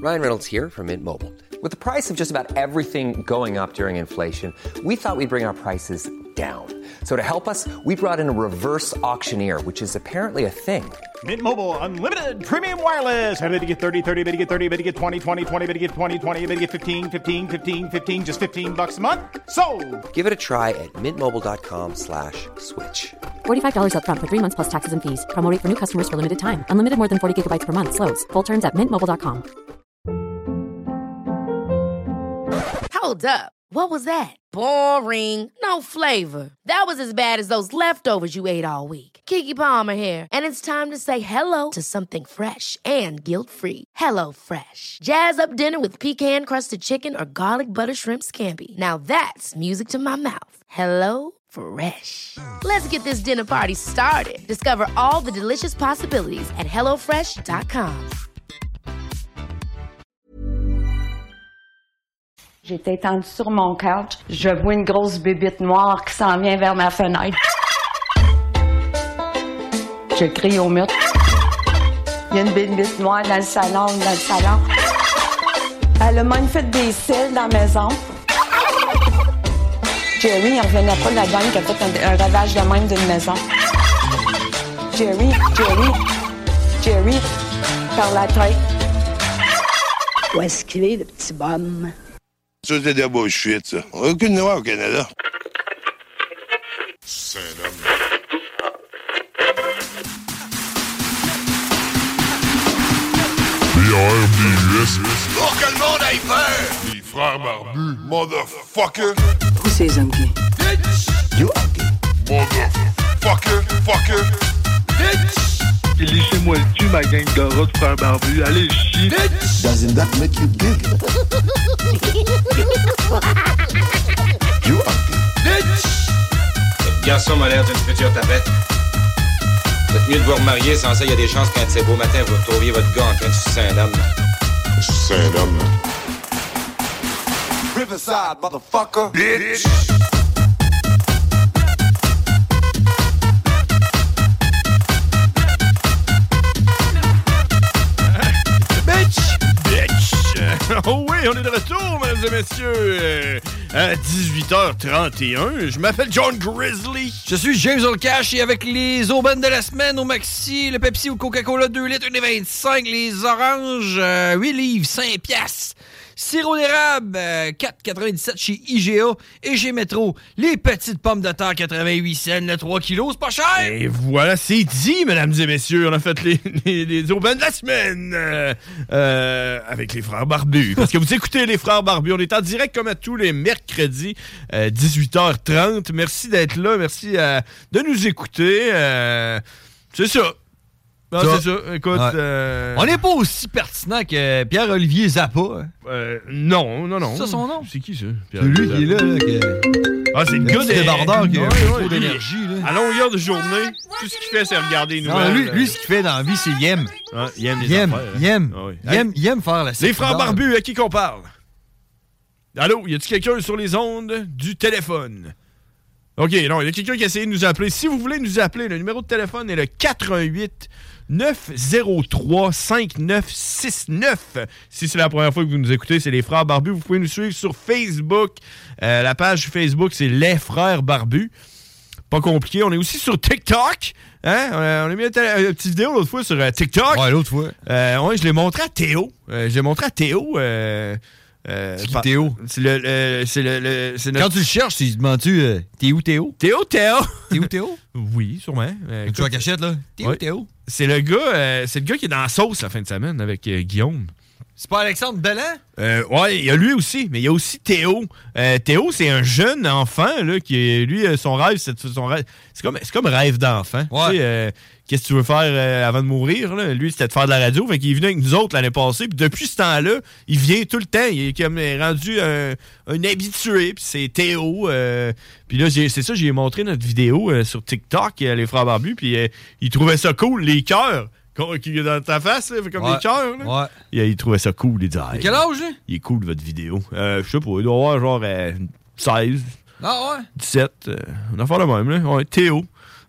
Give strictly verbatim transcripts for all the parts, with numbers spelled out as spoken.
Ryan Reynolds here from Mint Mobile. With the price of just about everything going up during inflation, we thought we'd bring our prices down. So to help us, we brought in a reverse auctioneer, which is apparently a thing. Mint Mobile Unlimited Premium Wireless. How to get thirty, thirty, how to get thirty, how to get twenty, twenty, twenty, how to get twenty, twenty, how to get fifteen, fifteen, fifteen, fifteen, just fifteen bucks a month? Sold! Give it a try at mintmobile.com slash switch. forty-five dollars up front for three months plus taxes and fees. Promo rate for new customers for limited time. Unlimited more than forty gigabytes per month. Slows full terms at mint mobile dot com. Hold up. What was that? Boring. No flavor. That was as bad as those leftovers you ate all week. Keke Palmer here, and it's time to say hello to something fresh and guilt-free. Hello Fresh. Jazz up dinner with pecan-crusted chicken or garlic butter shrimp scampi. Now that's music to my mouth. Hello Fresh. Let's get this dinner party started. Discover all the delicious possibilities at hello fresh dot com. J'étais étendue sur mon couch. Je vois une grosse bébite noire qui s'en vient vers ma fenêtre. Je crie au mur. Il y a une bébite noire dans le salon, dans le salon. Elle a même fait des cils dans la maison. Jerry, il ne revenait pas de la gang qui a fait un, un ravage de même d'une maison. Jerry, Jerry, Jerry, par la tête. Où est-ce qu'il est, le petit bonhomme? Ça, c'est de la bullshit, ça. On n'a aucune loi au Canada. C'est un homme. B R B U S. Pour que le monde aille peur! Les frères barbus. Motherfucker. Où c'est les hommes gays? Bitch! You are gay. Motherfucker. Fucker. Bitch! Laissez-moi le cul, ma gang de rats de frères barbus. Allez, chier. Bitch! Doesn't that make you gay? You are gay. Bitch! Votre garçon m'a l'air d'une future tapette. Vous êtes mieux de vous remarier, sans ça, il y a des chances qu'un de ces beaux matins, vous retrouviez votre gars en train de sucer un homme. C'est un homme. Riverside, motherfucker. Bitch! Oh oui, on est de retour, mesdames et messieurs. À dix-huit heures trente et un, je m'appelle John Grizzly. Je suis James Olcash et avec les aubaines de la semaine au Maxi, le Pepsi ou le Coca-Cola deux litres, un vingt-cinq, les oranges, euh, huit livres, cinq piastres. Sirop d'érable, euh, quatre quatre-vingt-dix-sept chez I G A et chez Métro. Les petites pommes de terre, quatre-vingt-huit cents, le trois kilos, c'est pas cher! Et voilà, c'est dit, mesdames et messieurs. On a fait les, les, les aubaines de la semaine euh, euh, avec les frères barbus. Parce que vous écoutez les frères barbus. On est en direct comme à tous les mercredis, euh, dix-huit heures trente. Merci d'être là. Merci euh, de nous écouter. Euh, c'est ça. Non, ça. C'est ça. Écoute, ouais. euh... on n'est pas aussi pertinent que Pierre-Olivier Zappa. Hein? Euh, non, non, non. C'est ça son nom? C'est qui ça? C'est lui qui est là. là que... Ah, c'est le gars des débardeurs qui a ouais, trop ouais, d'énergie. Là. À longueur de journée, tout ce qu'il fait, c'est regarder les nouvelles. Non, lui, lui, ce qu'il fait dans la vie, c'est il aime. Ah, il aime les il aime, affaires. Il aime, ah, oui. il aime, il aime faire la Les frères barbus, à qui qu'on parle? Allô, y a-t-il quelqu'un sur les ondes du téléphone? OK, non, il y a quelqu'un qui a essayé de nous appeler. Si vous voulez nous appeler, le numéro de téléphone est le quatre un huit neuf zéro trois cinq neuf six neuf. Si c'est la première fois que vous nous écoutez, c'est les frères barbus. Vous pouvez nous suivre sur Facebook. Euh, la page Facebook, c'est les frères barbus. Pas compliqué. On est aussi sur TikTok. Hein? On a, on a mis une, une petite vidéo l'autre fois sur euh, TikTok. Ouais, l'autre fois. Euh, ouais, je l'ai montré à Théo. Euh, je l'ai montré à Théo. Euh, Euh, c'est qui Théo? C'est le, le, c'est le, le c'est notre... Quand tu le cherches, tu demandes-tu euh, t'es où Théo? Théo, Théo. T'es où Théo? Oui, sûrement. Euh, tu vois cachette, là? T'es ouais. où Théo? C'est le gars, euh, c'est le gars qui est dans la sauce la fin de semaine avec euh, Guillaume. C'est pas Alexandre Belland? Euh, ouais, il y a lui aussi, mais il y a aussi Théo. Euh, Théo, c'est un jeune enfant, là, qui est, lui, son rêve, c'est son rêve. C'est comme, c'est comme rêve d'enfant. Ouais. Tu sais, euh, qu'est-ce que tu veux faire euh, avant de mourir, là? Lui, c'était de faire de la radio. Fait qu'il est venu avec nous autres l'année passée. Puis depuis ce temps-là, il vient tout le temps. Il est comme rendu un, un habitué. Puis c'est Théo. Euh, puis là, j'ai, c'est ça, j'ai montré notre vidéo euh, sur TikTok, euh, les frères barbus. Puis euh, il trouvait ça cool, les cœurs. Qui est dans ta face, là, fait comme ouais. des cœurs. Là. Ouais. Il, il trouvait ça cool. Il disait, hey, quel âge, lui? Il est cool, votre vidéo. Euh, je sais pas, il doit avoir genre euh, seize. Ah ouais? dix-sept. Euh, on a fait le même, là. Ouais, Théo.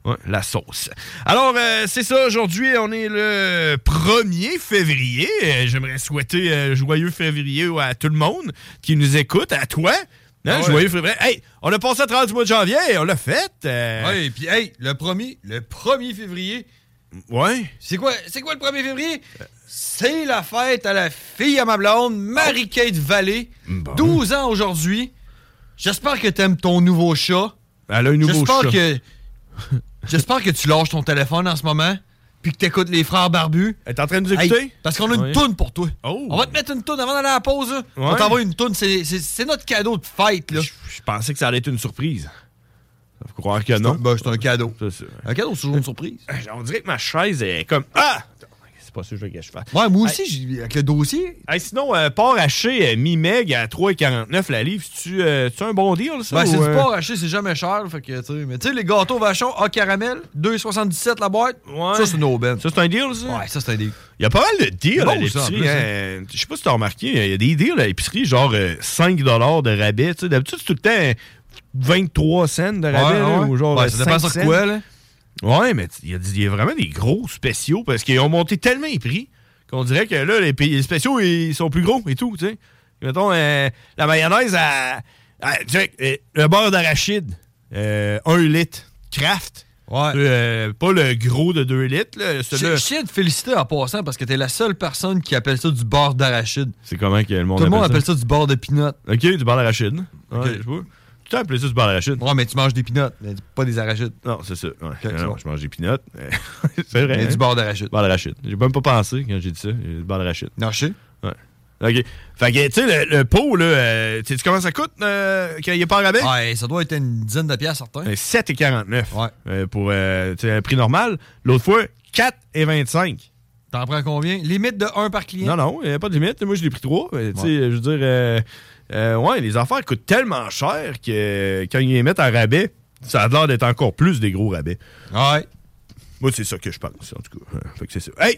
Ouais, la sauce. Alors, euh, c'est ça. Aujourd'hui, on est le premier février. Euh, J'aimerais souhaiter euh, joyeux février à tout le monde qui nous écoute, à toi. Hein, ah ouais. Joyeux février. Hey, on a passé à travers du mois de janvier, on l'a fait. Euh... Oui, puis hey, le premier, le premier février. Ouais. C'est quoi, c'est quoi le premier février? C'est la fête à la fille à ma blonde, Marie-Kate Vallée. Bon. douze ans aujourd'hui. J'espère que t'aimes ton nouveau chat. Elle a un nouveau J'espère chat. Que... J'espère que tu lâches ton téléphone en ce moment, puis que t'écoutes les frères barbus. Elle est en train de nous écouter? Hey, parce qu'on a une oui. toune pour toi. Oh. On va te mettre une toune avant d'aller à la pause. Là. Ouais. On t'envoie une toune. C'est, c'est, c'est notre cadeau de fête. Là. Je, je pensais que ça allait être une surprise. Faut croire que non. Ben, c'est un cadeau. C'est ça. Un cadeau, c'est toujours une surprise. On dirait que ma chaise est comme... Ah! C'est pas sûr que je fasse. Ouais, moi aussi, hey. j'ai, avec le dossier. Hey, sinon, euh, porc haché euh, mi-meg à trois virgule quarante-neuf la livre, c'est-tu euh, un bon deal, ça? Ben, c'est ou, du euh... porc haché, c'est jamais cher. Fait que, t'sais, mais tu sais, les gâteaux vachons à caramel, deux virgule soixante-dix-sept la boîte. Ouais. Ça, c'est une aubaine. Ça, c'est un deal, ça? Ouais, ça, c'est un deal. Il y a pas mal de deals bon, à l'épicerie. ça, Hein. Je sais pas si t'as remarqué, il y a des deals à l'épicerie, genre euh, cinq dollars de rabais. T'sais. D'habitude, c'est tout le temps vingt-trois cents de rabais. Ouais, là, ouais. Ou genre ouais, ça dépend sur quoi, là. Ouais, mais il y, y a vraiment des gros spéciaux parce qu'ils ont monté tellement les prix qu'on dirait que là, les, les spéciaux, ils sont plus gros et tout, tu sais. Mettons, euh, la mayonnaise à... à check, euh, le beurre d'arachide, euh, un litre, Kraft. Ouais. Euh, pas le gros de deux litres. Là, je tiens à te féliciter en passant parce que t'es la seule personne qui appelle ça du beurre d'arachide. C'est comment que le monde Tout le monde appelle ça? appelle ça du beurre de peanut. OK, du beurre d'arachide. Ouais, okay. je sais pas. Tu as appelé ça du beurre d'arachide. Ouais, mais tu manges des peanuts, mais pas des arachides. Non, c'est ça. Ouais. Okay, non, bon. je mange des peanuts. C'est vrai. Mais hein? du beurre d'arachide. Beurre d'arachide. J'ai même pas pensé quand j'ai dit ça. Du beurre d'arachide. Non, je sais. Ouais. OK. Fait que, tu sais, le, le pot, là, euh, tu sais comment ça coûte euh, quand il n'est pas en rabais? Ouais, ça doit être une dizaine de piastres, certain. sept virgule quarante-neuf. Ouais. Euh, pour euh, un prix normal. L'autre fois, quatre virgule vingt-cinq. T'en prends combien? Limite de un par client? Non, non, il n'y a pas de limite. Moi, je l'ai pris trois. Tu sais, ouais. Je veux dire, euh, euh, ouais, les affaires coûtent tellement cher que quand ils les mettent en rabais, ça a l'air d'être encore plus des gros rabais. Ouais. Moi, c'est ça que je pense, en tout cas. Fait que c'est ça. Hey!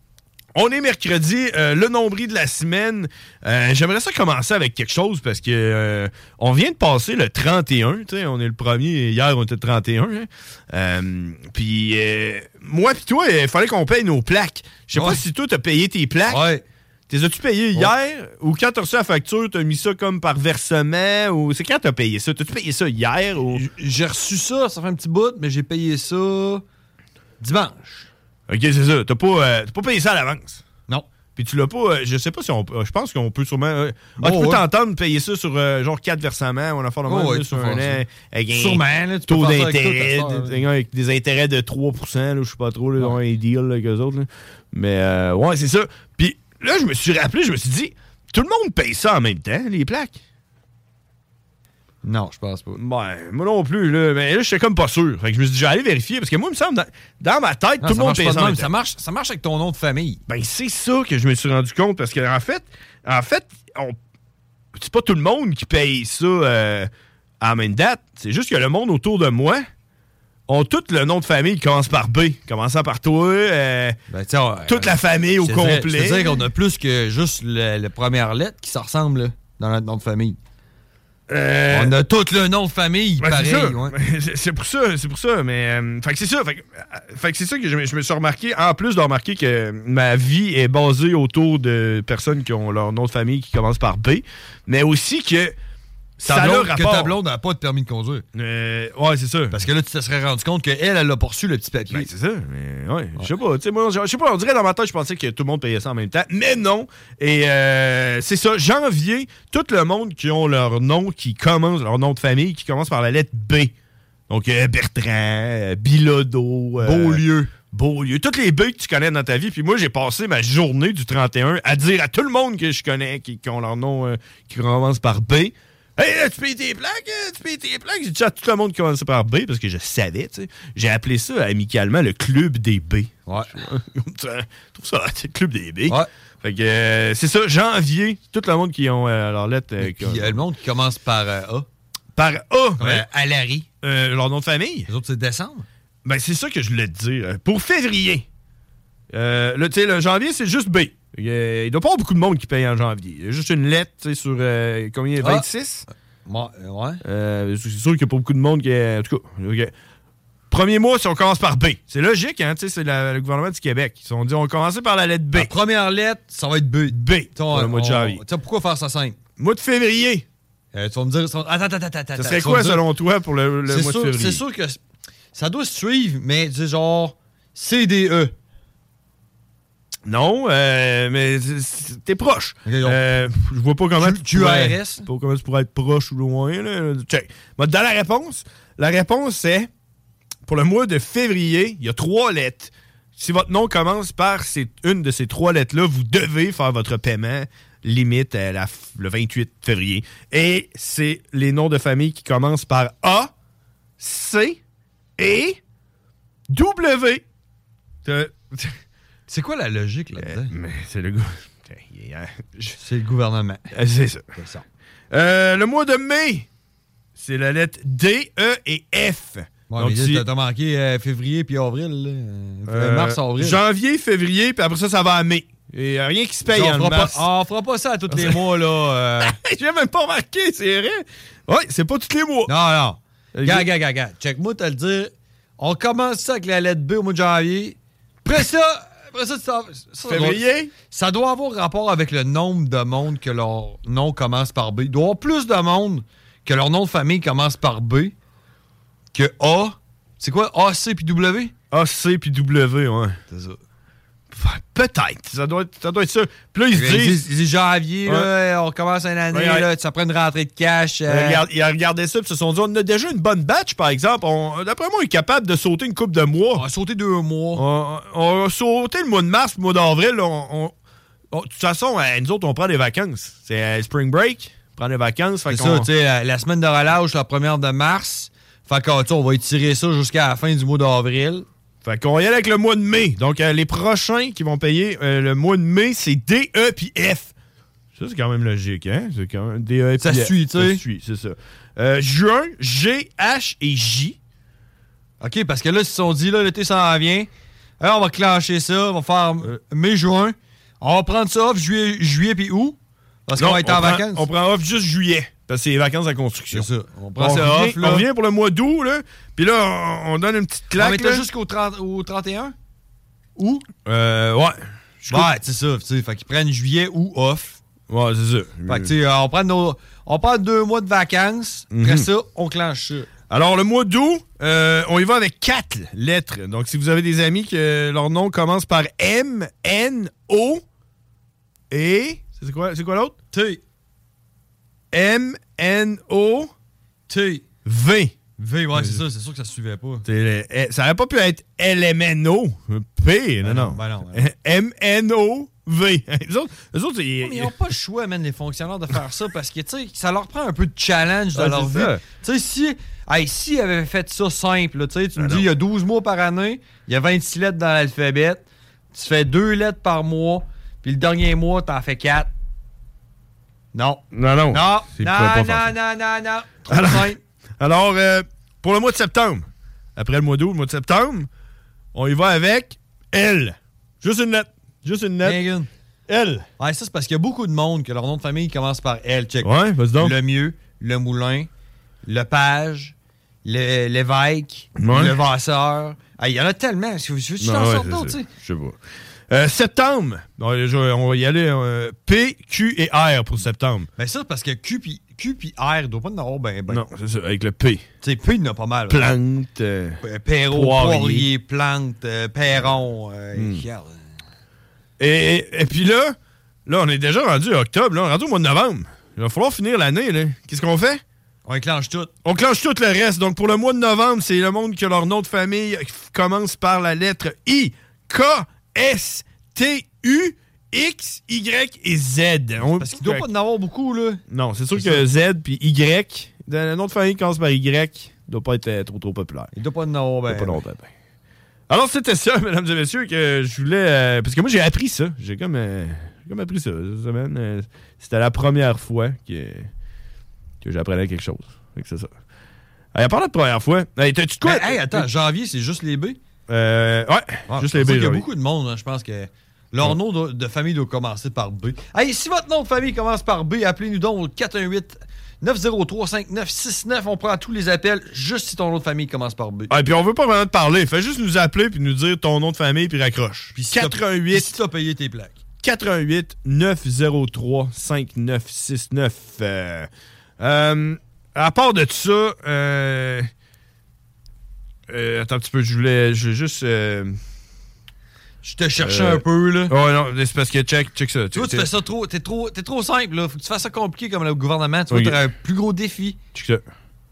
On est mercredi, euh, le nombril de la semaine. Euh, J'aimerais ça commencer avec quelque chose parce que euh, on vient de passer le trente et un. On est le premier. Hier, on était le trente et un. Hein. Euh, puis euh, moi puis toi, il fallait qu'on paye nos plaques. Je sais ouais. pas si toi, t'as payé tes plaques. Ouais. T'es as-tu payé hier? Ouais. Ou quand t'as reçu la facture, t'as mis ça comme par versement? Ou c'est quand t'as payé ça? T'as-tu payé ça hier? Ou... J'ai reçu ça, ça fait un petit bout, mais j'ai payé ça dimanche. OK, c'est ça. T'as pas, euh, pas payé ça à l'avance. Non. Puis tu l'as pas... Euh, je sais pas si on... Je pense qu'on peut sûrement... Euh, ah, oh, tu peux ouais. t'entendre payer ça sur euh, genre quatre versements ou un affaire de oh, même ouais, là, sur un an. Avec un sûrement, là, tu taux peux d'intérêt. Avec, des, avec des intérêts de trois pour cent. Je sais pas trop. Là, ouais. Ils ont un deal là, avec eux autres. Là. Mais euh, ouais, c'est ça. Puis là, je me suis rappelé, je me suis dit... Tout le monde paye ça en même temps, les plaques. Non, je pense pas. Ben, moi non plus, là. Mais là, je suis comme pas sûr. Fait que je me suis dit, j'allais vérifier. Parce que moi, il me semble, dans, dans ma tête, non, tout le monde paye ça en même temps. Ça marche, ça marche avec ton nom de famille. Ben, c'est ça que je me suis rendu compte. Parce qu'en fait, en fait, on... c'est pas tout le monde qui paye ça euh, à la même date. C'est juste que le monde autour de moi ont tout le nom de famille qui commence par B. Commençant par toi, euh, ben, euh, toute la famille au complet. C'est-à-dire qu'on a plus que juste le, le première lettre qui se ressemble là, dans notre nom de famille. Euh, on a tout le nom de famille, ben pareil. C'est, ouais. c'est pour ça, c'est pour ça. Mais euh, fait que c'est ça. Fait que, fait que c'est ça que je, je me suis remarqué. En plus de remarquer que ma vie est basée autour de personnes qui ont leur nom de famille qui commence par B, mais aussi que ta ça blonde, a que ta blonde n'a pas de permis de conduire. Euh, ouais, c'est ça. Parce que là, tu te serais rendu compte qu'elle, elle a poursu le petit papier. Ben, c'est ça. Mais ouais, je sais pas. Tu sais, moi, je sais pas. On dirait dans ma tête, je pensais que tout le monde payait ça en même temps. Mais non. Et euh, c'est ça. Janvier, tout le monde qui ont leur nom qui commence, leur nom de famille qui commence par la lettre B. Donc, euh, Bertrand, euh, Bilodeau. Euh, Beaulieu. Beaulieu. Toutes les B que tu connais dans ta vie. Puis moi, j'ai passé ma journée du trente et un à dire à tout le monde que je connais qui, qui ont leur nom euh, qui commence par B. Hey, là, tu payes tes plaques, tu payes tes plaques. J'ai dit à tout le monde qui commençait par B parce que je savais, tu sais. J'ai appelé ça amicalement le club des B. Ouais. Je trouve ça, c'est le club des B. Ouais. Fait que euh, c'est ça, janvier, tout le monde qui ont euh, leur lettre. Euh, puis euh, le monde qui commence par euh, A. Par A. Ouais. Alary. Euh, leur nom de famille. Les autres, c'est décembre. Ben, c'est ça que je voulais te dire. Pour février, euh, là, tu sais, le janvier, c'est juste B. Il ne doit pas y avoir beaucoup de monde qui paye en janvier. Il y a juste une lettre, tu sais, sur euh, combien? vingt-six? Ah. Ouais. Euh, c'est sûr qu'il n'y a pas beaucoup de monde qui est. En tout cas, okay. Premier mois, si on commence par B. C'est logique, hein? Tu sais, c'est la, le gouvernement du Québec. Ils ont dit, on va commencer par la lettre B. La première lettre, ça va être B. B. Pour le mois de janvier. Tu sais, pourquoi faire ça simple? Mois de février. Euh, tu vas me dire... Attends, attends, attends, attends. Ça serait quoi, selon toi, pour le, le mois sûr, de février? C'est sûr que ça doit suivre, mais c'est genre C D E. Non, euh, mais t'es proche. Okay, euh, je vois pas comment tu pourrais, pas comment tu pourrais être proche ou loin. Là. Check. Dans la réponse, la réponse c'est, pour le mois de février, il y a trois lettres. Si votre nom commence par ces, une de ces trois lettres-là, vous devez faire votre paiement limite à la, le vingt-huit février. Et c'est les noms de famille qui commencent par A, C et W. T'as... C'est quoi la logique là-dedans? Euh, mais c'est le gouvernement. C'est le gouvernement. Euh, c'est ça. C'est ça. Euh, le mois de mai, c'est la lettre D, E et F. Ouais, donc, mais si... t'as marqué euh, février puis avril. Là. Euh, mars, avril. Janvier, février, puis après ça, ça va à mai. Et rien qui se paye en mars. Pas, on fera pas ça à tous les mois, là. Euh... J'ai même pas remarqué, c'est vrai. Ouais, c'est pas tous les mois. Non, non. Regarde, regarde, regarde. Check-moi, t'as le dire. On commence ça avec la lettre B au mois de janvier. Après ça... Après ça, ça, ça, février? Doit, ça doit avoir rapport avec le nombre de monde que leur nom commence par B. Il doit y avoir plus de monde que leur nom de famille commence par B que A. C'est quoi? A, C puis W? A, C puis W, ouais. C'est ça. Peut-être. Ça doit être ça. Doit être ça. Puis là, ils se disent... Ils disent janvier, ouais. Là, on commence une année, ouais, ouais. Là, ça prend une rentrée de cash. Euh... Regarde, ils regardaient ça et se sont dit, on a déjà une bonne batch, par exemple. On, d'après moi, on est capable de sauter une couple de mois. On a sauté deux mois. On, on a sauté le mois de mars, le mois d'avril. On, on, on, de toute façon, nous autres, on prend des vacances. C'est euh, spring break. On prend des vacances. C'est ça, tu sais, la, la semaine de relâche, la première de mars. Fait qu'on on va étirer ça jusqu'à la fin du mois d'avril. Fait qu'on va y aller avec le mois de mai. Donc, euh, les prochains qui vont payer euh, le mois de mai, c'est D, E puis F. Ça, c'est quand même logique, hein? C'est quand même D, E puis F. Ça suit, tu sais. Ça suit, c'est ça. Euh, juin, G, H et J. OK, parce que là, ils se sont dit, là, l'été s'en vient. Alors, on va clencher ça. On va faire euh, mai, juin. On va prendre ça off juillet, juillet puis août. Parce qu'on va être en prend, vacances. On prend off juste juillet. Parce que c'est les vacances de construction. C'est ça. On prend on ça revient, off, là. On revient pour le mois d'août, là. Puis là, on, on donne une petite claque. On met jusqu'au trente, au trente et un? Ou? Euh, ouais. Ouais, c'est ça. Tu sais, fait qu'ils prennent juillet ou off. Ouais, c'est ça. Fait que, tu sais, on prend nos, on prend deux mois de vacances. Mm-hmm. Après ça, on clenche ça. Alors, le mois d'août, euh, on y va avec quatre lettres. Donc, si vous avez des amis que leur nom commence par M, N, O et... C'est quoi, c'est quoi l'autre? T. M, N, O, T. V. V, ouais, c'est ça. C'est sûr que ça se suivait pas. Le, ça aurait pas pu être L M N O. P, ben non, non. Ben non, ben non. M, N, O, V. Les autres, les autres ils... ils n'ont pas le choix, même, les fonctionnaires, de faire ça parce que, tu sais, ça leur prend un peu de challenge dans ah, leur vie. Tu sais, si, hey, si ils avaient fait ça simple, tu sais, tu ben me dis, il y a douze mois par année, il y a vingt-six lettres dans l'alphabet, tu fais deux lettres par mois, puis le dernier mois, t'en fais quatre. Non. Non, non. Non, non, non, non, non, non. Trop alors, simple. Alors, euh, pour le mois de septembre, après le mois d'août, le mois de septembre, on y va avec L. Juste une lettre. Juste une lettre. Megan. L. Ouais, ça, c'est parce qu'il y a beaucoup de monde que leur nom de famille commence par L. Check. Ouais, vas-y donc. Le Mieux, le Moulin, le Page, le, l'évêque, ouais. le Vasseur. Il y en a tellement. Je veux que tu t'en sortes d'autres, tu sais. Je sais pas. Euh, septembre, on va y aller euh, P, Q et R pour septembre. Ben ça, parce que Q puis Q puis R, il doit pas en avoir ben ben. Non, c'est ça, avec le P. Tu sais, P, il en a pas mal. Plante, euh, Perrault, poirier, poirier plante, euh, perron. Euh, hmm. et, et, et puis là, là, on est déjà rendu à octobre, là, on est rendu au mois de novembre. Il va falloir finir l'année, là. Qu'est-ce qu'on fait? On clenche tout. On clenche tout le reste. Donc, pour le mois de novembre, c'est le monde que leur nom de famille commence par la lettre I, K, S, T, U, X, Y et Z. On... Parce qu'il doit pas en avoir beaucoup, là. Non, c'est sûr c'est que ça. Z puis Y, le nom de famille qui commence par Y, doit pas être euh, trop trop populaire. Il doit pas en avoir ben. Pas ben, ben. Alors, c'était ça, mesdames et messieurs, que je voulais... Euh, parce que moi, j'ai appris ça. J'ai comme, euh, j'ai comme appris ça cette semaine. Euh, c'était la première fois que, que j'apprenais quelque chose. C'est ça. Hey, à part la première fois... Hey, t'as-tu de quoi? Ben, hey, attends, janvier, c'est juste les B? Euh, ouais, ah, juste les B. Il y a beaucoup de monde, hein, je pense que leur ouais. nom de, de famille doit commencer par B. Hey, si votre nom de famille commence par B, appelez-nous donc au quatre un huit, neuf zéro trois, cinq neuf six neuf. On prend tous les appels, juste si ton nom de famille commence par B. Et puis on veut pas vraiment te parler. Fais juste nous appeler puis nous dire ton nom de famille puis raccroche. Puis si quatre-vingt-huit si tu as payé tes plaques. quatre-vingt-huit neuf zéro trois, cinq neuf six neuf. Euh, euh, à part de ça, euh, euh, attends un petit peu, je voulais, je voulais juste... Euh, Je te cherchais euh, un peu, là. Oh non, c'est parce que check, check ça. Tu vois, tu fais ça trop... T'es trop, t'es trop simple, là. Faut que tu fasses ça compliqué comme le gouvernement. Tu Okay. vois, t'auras un plus gros défi. Check ça.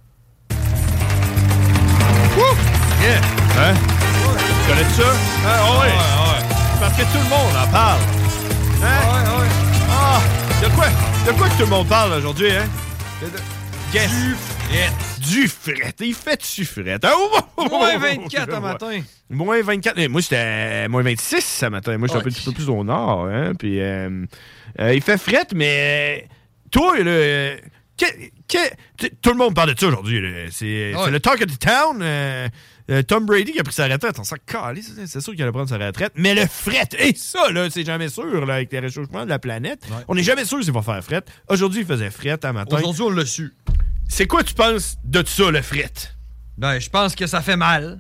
Wouh! Yeah! Hein? Tu connais ça? Ah, oh, ouais. ouais, ouais. Parce que tout le monde en parle. Hein? Ouais, ouais. Ah! De quoi? De quoi que tout le monde parle aujourd'hui, hein? Guess. Du fret. Du fret. Il fait du fret. Ah, oh, oh, Moins oh, vingt-quatre oh, un matin. Moins vingt-quatre. Eh, moi, c'était moins vingt-six ce matin. Moi, j'étais Ouais. un petit peu plus au nord. Hein? Puis, euh, euh, il fait fret, mais toi, là, euh, que, que- t- tout le monde parle de ça aujourd'hui. là. C'est Ouais. c'est le talk of the town. euh, euh, Tom Brady qui a pris sa retraite. On s'en calisse, c'est c'est sûr qu'il allait prendre sa retraite. Mais le fret, et ça, là, c'est jamais sûr là, avec les réchauffements de la planète. Ouais. On n'est jamais sûr s'il va faire fret. Aujourd'hui, il faisait fret à matin. Aujourd'hui, on l'a su. C'est quoi tu penses de ça, le fret? Ben, je pense que ça fait mal.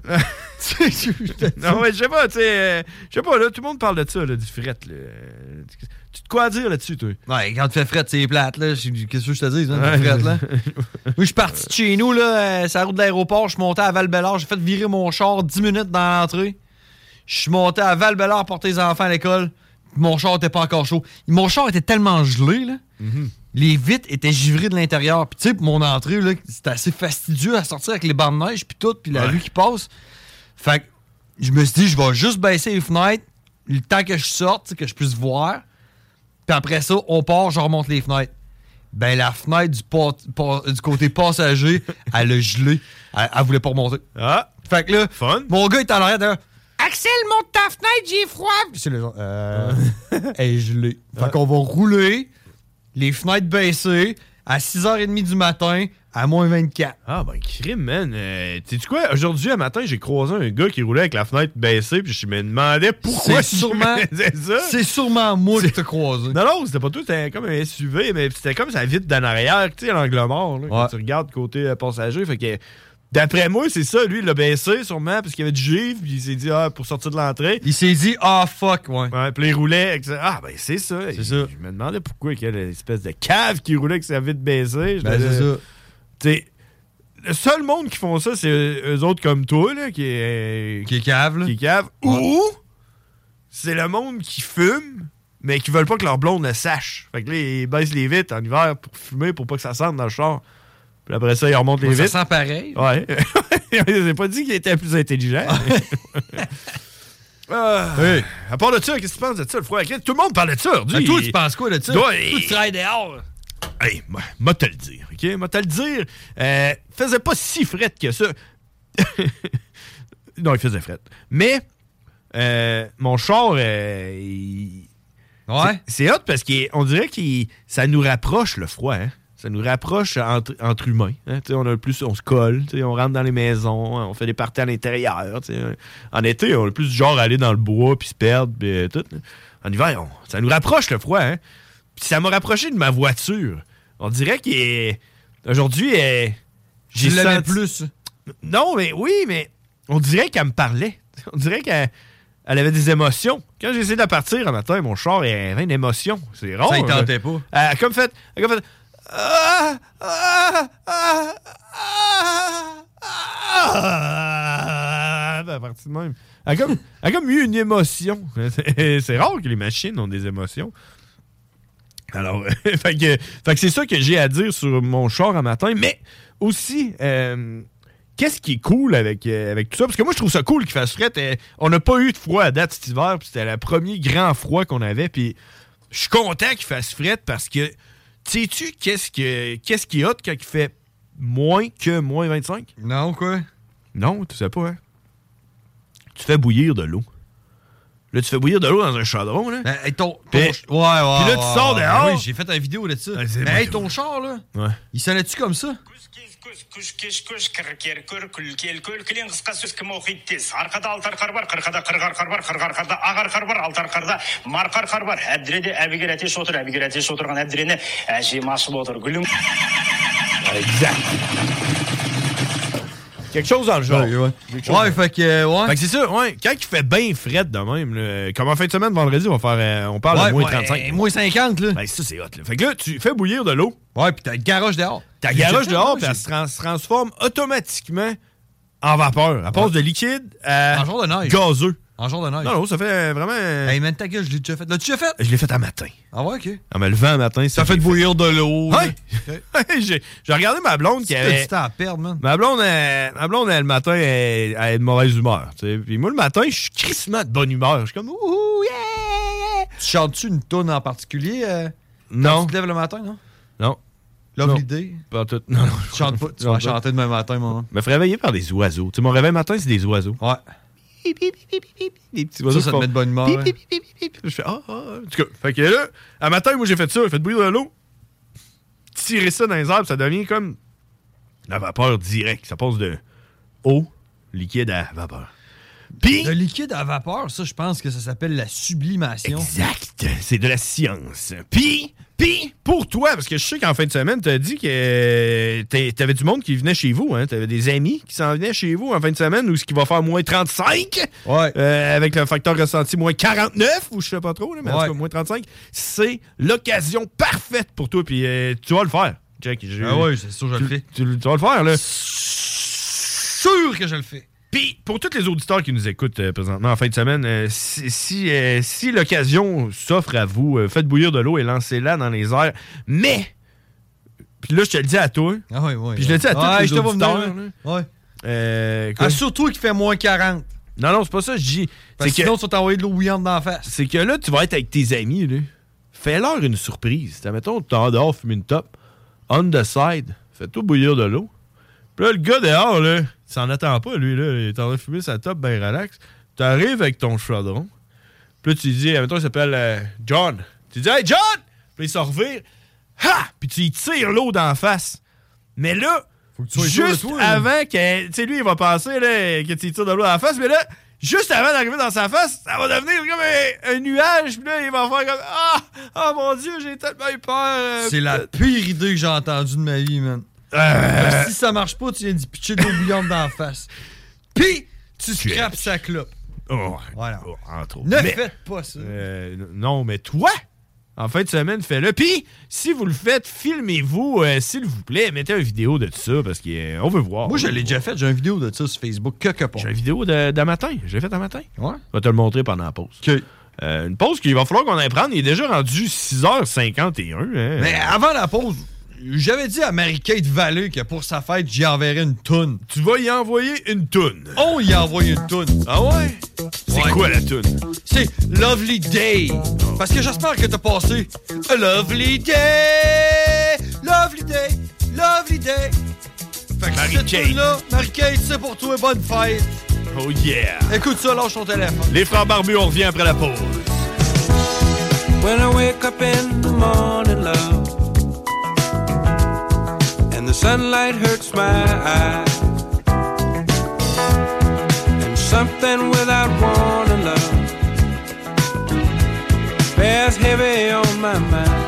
Non, mais je sais pas, tu sais. euh, Je sais pas, là, tout le monde parle de ça, là, du fret. Là. Tu as de quoi dire là-dessus, toi? Ouais, quand tu fais fret, c'est plate, là. Qu'est-ce que je te dis, hein, Ouais. du fret, là? Moi, je suis parti de chez nous, là, euh, sur la route de l'aéroport. Je suis monté à Val-Bellard. J'ai fait virer mon char dix minutes dans l'entrée. Je suis monté à Val-Bellard porter les enfants à l'école. Mon char était pas encore chaud. Mon char était tellement gelé, là. Mm-hmm. Les vitres étaient givrées de l'intérieur. Puis, tu sais, pour mon entrée, là, c'était assez fastidieux à sortir avec les bancs de neige, puis tout, puis la Ouais. rue qui passe. Fait que je me suis dit, je vais juste baisser les fenêtres le temps que je sorte, tu sais, que je puisse voir. Puis après ça, on part, je remonte les fenêtres. Ben, la fenêtre du, pa- pa- du côté passager, elle a gelé. Elle, elle voulait pas remonter. Ah, Fait que là, fun. mon gars est en arrière de Axel, monte ta fenêtre, j'ai froid. Puis c'est le genre, euh, elle est gelée. Fait qu'on va rouler, les fenêtres baissées, à six heures trente du matin, à moins vingt-quatre. Ah, ben, crime, man. Euh, sais-tu quoi? Aujourd'hui, un matin, j'ai croisé un gars qui roulait avec la fenêtre baissée, puis je me demandais pourquoi C'est il sûrement- faisait ça. C'est sûrement moi qui t'ai croisé. Non, non, c'était pas tout, c'était comme un S U V, mais c'était comme sa vitre d'en arrière, tu sais, l'angle mort, là, quand Ouais. tu regardes côté euh, passager. Fait que, d'après moi, c'est ça, lui, il l'a baissé sûrement, parce qu'il y avait du givre, puis il s'est dit, ah, pour sortir de l'entrée. Il s'est dit, ah, fuck, ouais. Ouais, puis il roulait avec ça. Ah, ben, c'est ça. C'est ça. Je me demandais pourquoi, quelle espèce de cave qui roulait avec sa vitre baissée. Je Ben, me c'est disais, ça. tu sais, le seul monde qui font ça, c'est eux autres comme toi, là, qui est. Qui est cave, là. Qui est cave. Ouais. Ou c'est le monde qui fume, mais qui veulent pas que leur blonde le sache. Fait que là, ils baissent les vitres en hiver pour fumer, pour pas que ça sente dans le char. Puis après ça, ils remontent les Ça vitres. sent pareil. Ouais. J'ai pas dit qu'il était plus intelligent. Ah. Hey. À part de ça, qu'est-ce que tu penses de ça, le froid? Tout le monde parle de ça aujourd'hui. Ben, toi, tu penses quoi de ça? Tu dois- Toi, tu travailles dehors. Hey, moi, moi te le dire, OK? Moi te le dire. Euh, faisait pas si frette que ça. Non, il faisait frette. Mais, euh, mon char, euh, il- Ouais. c'est c'est hot parce qu'on dirait que ça nous rapproche, le froid, hein? Ça nous rapproche entre, entre humains. Hein? Tu sais, on a le plus, on se colle, tu sais, on rentre dans les maisons, on fait des parties à l'intérieur. Tu sais. En été, on a le plus du genre à aller dans le bois puis se perdre puis euh, tout. En hiver, on- ça nous rapproche le froid. Hein? Puis ça m'a rapproché de ma voiture. On dirait qu'aujourd'hui, euh, J'ai j'ai l'aimais senti- plus. Non, mais oui, mais on dirait qu'elle me parlait. On dirait qu'elle elle avait des émotions. Quand j'ai essayé de la partir un matin, mon char il avait une émotion. C'est rare. Ça, il là. tentait pas. Elle a comme fait. Elle a comme fait. Ah, ah, ah, ah, ah. À partir de même. Elle a comme, elle a comme eu une émotion. C'est c'est rare que les machines ont des émotions. Alors, fait que, fait que c'est ça que j'ai à dire sur mon char un matin, mais aussi, euh, qu'est-ce qui est cool avec, euh, avec tout ça? Parce que moi, je trouve ça cool qu'il fasse fret. Euh, on n'a pas eu de froid à date cet hiver, puis c'était le premier grand froid qu'on avait, puis je suis content qu'il fasse fret parce que, sais-tu qu'est-ce, que, qu'est-ce qui est hot quand il fait moins que moins vingt-cinq? Non, quoi? Non, tu sais pas, hein? Tu fais bouillir de l'eau. Là, tu fais bouillir de l'eau dans un chaudron, là. Ben, hey, ton, ton Puis- ch- ouais, ouais. puis là, tu ouais, sors ouais. dehors. Oui, j'ai fait une vidéo de ça. Ouais, c'est Mais bon. hey, ton char, là, Ouais. il sonnait-tu comme ça? كوش كيش كوش كركير كور كل كيل كل كلين قسقا سوسك موخي تيس عرقدا التر خربر قرقدا قرقر خربر قرقر خردا اغر خربر التر خردا مارقر خربر هدريدي ابيغراتي شوتر ابيغراتي شوتر غن هدريني اجي ماش موتر قلم Exact. Quelque chose dans le genre. Ouais, ouais. Ouais, fait que, euh, ouais. Fait que c'est ça, ouais. Quand il fait bien fret de même, là, comme en fin de semaine, vendredi, on va faire, euh, on parle ouais, de moins ouais, trente-cinq. Moins cinquante, là. Ben, ça, c'est hot, là. Fait que là, tu fais bouillir de l'eau. Ouais, pis t'as le garage dehors. T'as le garage dehors, puis elle se, trans- se transforme automatiquement en vapeur. Elle passe ouais. de liquide à en jour de neige. Gazeux. En jour de neige. Non, non, ça fait vraiment... Hey, man, ta gueule, je l'ai déjà fait. L'as-tu déjà fait? Je l'ai fait un matin. Ah ouais, OK. En me levant un matin, ça fait de bouillir de l'eau. Ouais. Okay. j'ai, j'ai regardé ma blonde qui avait... Tu temps à perdre, man. Ma blonde, elle, ma blonde elle, le matin, elle, elle est de mauvaise humeur. T'sais. Puis moi, le matin, je suis crissement de bonne humeur. Je suis comme... Ouh, yeah, yeah. Tu chantes-tu une toune en particulier? Euh, non. Tu te lèves le matin, non? Non. Lovely Day? Pas tout. Non, non. Tu chantes pas. Tu vas chanter demain matin, moi. Je me fais réveiller par des oiseaux. Tu sais, mon réveil matin, c'est des oiseaux. Ouais. Des petits oiseaux. Ça, ça te met de bonne humeur. Pip, pip, pip, pip. Je fais ah, ah, ah. En tout cas, fait que là, à matin, moi, j'ai fait ça. J'ai fait bouillir de l'eau. Tirer ça dans les arbres, ça devient comme la vapeur directe. Ça passe de eau, liquide à vapeur. Puis, de liquide à vapeur, ça, je pense que ça s'appelle la sublimation. Exact. C'est de la science. Puis, puis, pour toi, parce que je sais qu'en fin de semaine, t'as dit que t'avais du monde qui venait chez vous, hein? T'avais des amis qui s'en venaient chez vous en fin de semaine, où ce qui va faire moins trente-cinq, ouais. euh, avec le facteur ressenti moins quarante-neuf, ou je sais pas trop, là, mais ouais. en tout cas, moins trente-cinq. C'est l'occasion parfaite pour toi, puis euh, tu vas le faire. Check, j'ai, ah oui, c'est sûr que je le fais. Tu, tu, tu vas le faire, là. Sûr que je le fais. Puis, pour tous les auditeurs qui nous écoutent euh, présentement en fin de semaine, euh, si, si, euh, si l'occasion s'offre à vous, euh, faites bouillir de l'eau et lancez-la dans les airs. Mais, puis là, je te le dis à toi. Ah oui, oui. Puis je le dis à tous ouais, les je auditeurs. Venir, ouais. Euh, ah, surtout qu'il fait moins quarante. Non, non, c'est pas ça, je dis. Parce c'est que sinon, que, tu vas t'envoyer de l'eau bouillante dans la face. C'est que là, tu vas être avec tes amis, là. Fais-leur une surprise. T'as, mettons, tu es dehors, fume une top. On the side, fais-toi bouillir de l'eau. Puis là, le gars dehors, là, il s'en attend pas, lui, là. Il est en train de fumer sa top, ben relax. Tu arrives avec ton chaudron. Puis là, tu lui dis, mettons, il s'appelle euh, John. Tu lui dis, hey, John! Puis il se revire. Ha! Puis tu lui tires l'eau d'en face. Mais là, faut que tu sois juste toi, avant que. Tu sais, lui, il va penser là, que tu lui tires de l'eau dans la face. Mais là, juste avant d'arriver dans sa face, ça va devenir comme un, un nuage. Puis là, il va faire comme, ah! Oh mon Dieu, j'ai tellement eu peur. Euh, C'est la pire idée que j'ai entendue de ma vie, man. Euh... Si ça marche pas, tu viens d'y pitcher de l'eau bouillante dans la face. Puis, tu scrapes sa clope. Oh, voilà. Oh, entre autres. Ne mais, faites pas ça. Euh, non, mais toi, en fin de semaine, fais-le. Puis, si vous le faites, filmez-vous, euh, s'il vous plaît. Mettez une vidéo de ça, parce qu'on euh, veut voir. Moi, je l'ai déjà fait. J'ai une vidéo de ça sur Facebook. Que que pas. J'ai une vidéo de, de matin. Je l'ai faite un matin. Ouais. Je vais te le montrer pendant la pause. OK. Euh, une pause qu'il va falloir qu'on aille prendre. Il est déjà rendu six heures cinquante et un. Hein. Mais avant la pause... J'avais dit à Marie-Kate Vallée que pour sa fête, j'y enverrais une toune. Tu vas y envoyer une toune. On y a envoyé une toune. Ah ouais? C'est ouais. quoi la toune? C'est Lovely Day. Parce que j'espère que t'as passé a Lovely Day. Lovely Day. Lovely Day. Fait que Marie-Kate. cette toune-là, Marie-Kate, c'est pour toi. Bonne fête. Oh yeah. Écoute ça, lâche ton téléphone. Les frères barbus, on revient après la pause. When I wake up in the morning, love, the sunlight hurts my eyes, and something without warning, love, bears heavy on my mind.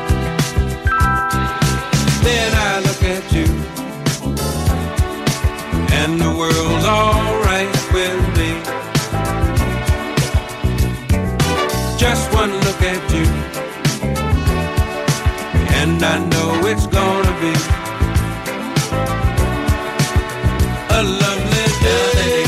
Then I look at you, and the world's alright with me. Just one look at you, and I know it's gonna be a lovely day.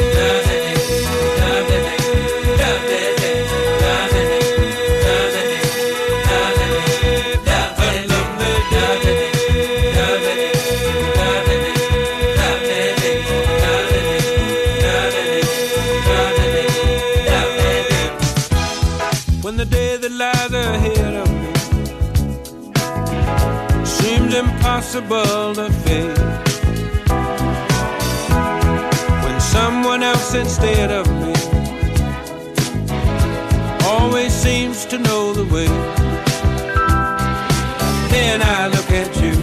When the day that lies ahead of me seems impossible to face, someone else instead of me always seems to know the way. Then I look at you,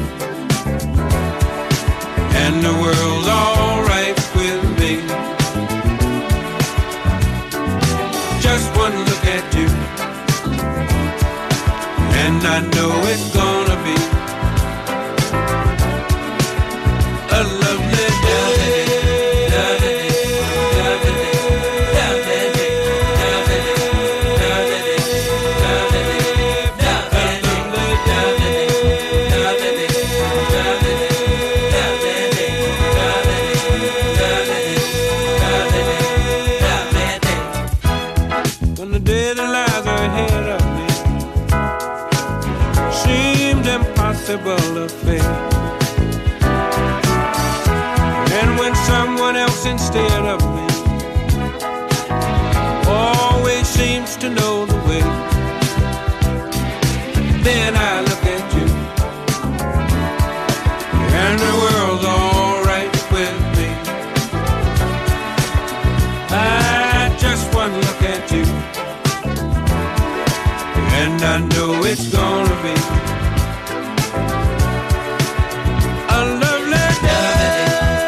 and the world's alright with me. Just one look at you, and I know it's gonna be inevitable affair. And when someone else instead of me always seems to know the way, then I look at you and the world's all right with me. I just one look at you and I know it's gonna be a lovely day.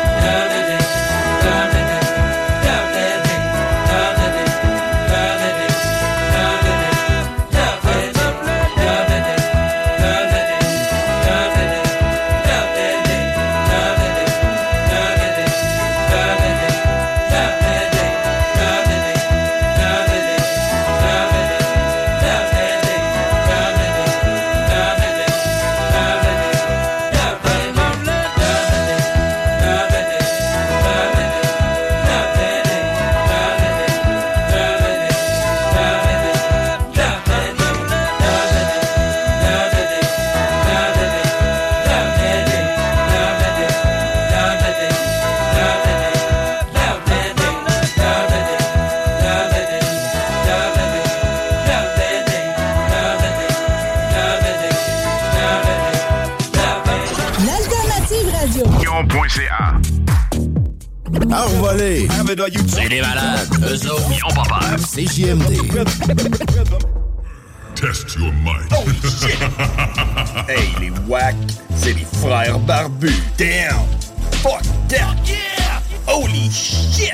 Envolé. C'est des malades. Eux autres, ils ont pas peur. C'est J M D. Test your might. Oh shit! Hey, les wack, c'est les frères barbus. Damn! Fuck that! Yeah! Holy shit!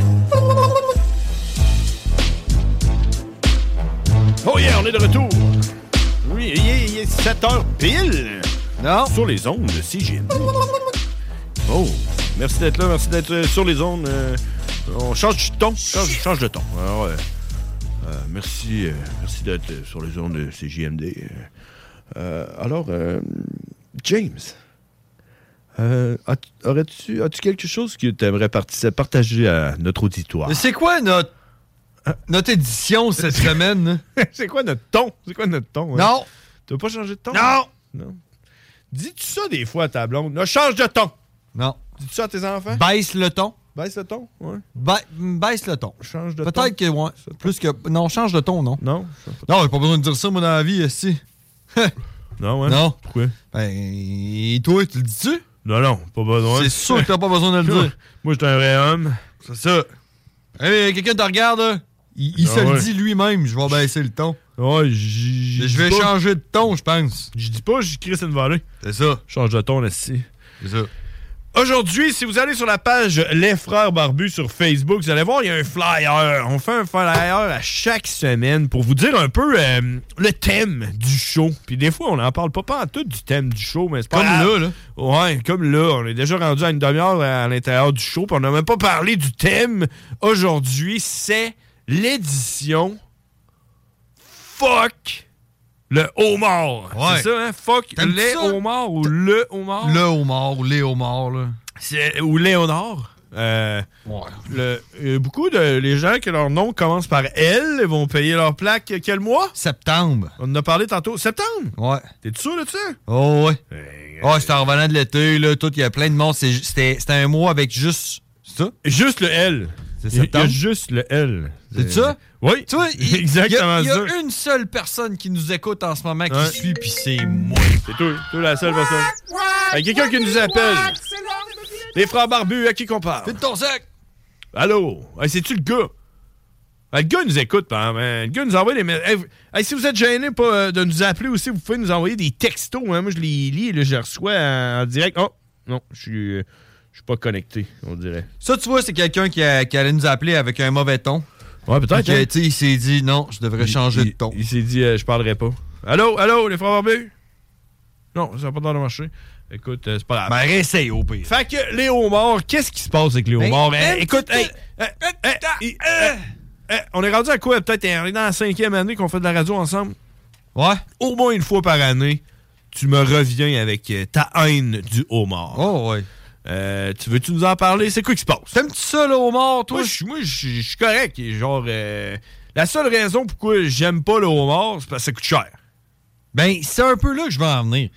Oh yeah, on est de retour. Oui, il est, il est sept heures pile. Non. Sur les ondes de C G M D. Oh, merci d'être là, merci d'être sur les ondes. Euh, on change de ton, change, change de ton. Alors, euh, euh, merci, euh, merci d'être sur les ondes de C J M D. Euh, alors, euh, James, euh, as, aurais-tu, as-tu quelque chose que tu aimerais partager à notre auditoire? C'est quoi notre, notre édition cette semaine? C'est quoi notre ton? C'est quoi notre ton? Hein? Non. Tu veux pas changer de ton? Non. Non. Dis-tu ça des fois à ta blonde? Là, change de ton! Non. Dis-tu ça à tes enfants? Baisse le ton. Baisse le ton? Ouais. Ba- baisse le ton. Change de Peut-être ton. Peut-être que, ouais. Plus que. Non, change de ton, non. Non. Non, j'ai pas besoin de dire ça, moi, dans la vie, si. Non, ouais. Non. Pourquoi? Ben, et toi, tu le dis-tu? Non, non, pas besoin. C'est sûr que t'as pas besoin de le dire. Moi, je suis un vrai homme. C'est ça. Hey, quelqu'un te regarde, là. Il, il ah, se ouais. le dit lui-même, je vais baisser le ton. Ouais, j- Je vais pas. changer de ton, je pense. Je dis pas, j'écris une volée. C'est ça. Change de ton, là-ci. C'est ça. Aujourd'hui, si vous allez sur la page Les Frères Barbus sur Facebook, vous allez voir, il y a un flyer. On fait un flyer à chaque semaine pour vous dire un peu euh, le thème du show. Puis des fois, on n'en parle pas, pas en tout du thème du show, mais c'est pas Comme grave. là, là. Ouais, comme là. On est déjà rendu à une demi-heure à l'intérieur du show, puis on n'a même pas parlé du thème. Aujourd'hui, c'est l'édition Fuck le homard. Ouais. C'est ça, hein? Fuck T'aimes les ça? homards ou le homard? Le homard ou les homards, là. C'est, ou Léonard. Euh, ouais. Le, euh, beaucoup de les gens que leur nom commence par L vont payer leur plaque quel mois? Septembre. On en a parlé tantôt. Septembre? Ouais. T'es sûr de ça? Oh, ouais. Euh, oh, c'était en revenant de l'été, là. Tout, il y a plein de monde. C'est, c'était, c'était un mois avec juste. C'est ça? Juste le L. C'est Il y a septembre? juste le L. C'est ça? Oui. Tu vois, il, exactement il y a, ça. il y a une seule personne qui nous écoute en ce moment qui Ouais. suit, puis c'est moi. C'est toi. Toi, la seule personne. Il y a quelqu'un qui nous appelle. Les frères barbus, à qui qu'on parle? Fais de ton sac! Allô? Hey, c'est-tu le gars? Hey, le gars nous écoute, par exemple. Le gars nous envoie des messages. Hey, hey, si vous êtes gênés pas, euh, de nous appeler aussi, vous pouvez nous envoyer des textos. Hein? Moi, je les lis et là, je les reçois en, en direct. Oh, non, je suis euh, je suis pas connecté, on dirait. Ça, tu vois, c'est quelqu'un qui, a- qui allait nous appeler avec un mauvais ton. Ouais, peut-être. Puis que, Hein? tu sais, il s'est dit, non, je devrais Il- changer il, de ton. Il, s'est dit, euh, je parlerai pas. Allô, allô, les frères barbus? Non, ça n'a pas l'air de marcher. Écoute, euh, c'est pas grave. Ben, réessaye au pire. Fait que les homards, qu'est-ce qui se passe avec les Ben, homards? ben, Eh, écoute, tu- hey, eh, eh, eh, eh, eh, on est rendu à quoi? Peut-être on est dans la cinquième année qu'on fait de la radio ensemble. Ouais. Au moins une fois par année, tu me reviens avec euh, ta haine du homard. Oh, ouais. Euh, tu veux-tu nous en parler? C'est quoi qui se passe? T'aimes-tu ça, le homard, toi? Moi, je suis- moi, je je suis correct. Et genre, euh, la seule raison pourquoi j'aime pas le homard, c'est parce que ça coûte cher. Ben, c'est un peu là que je veux en venir.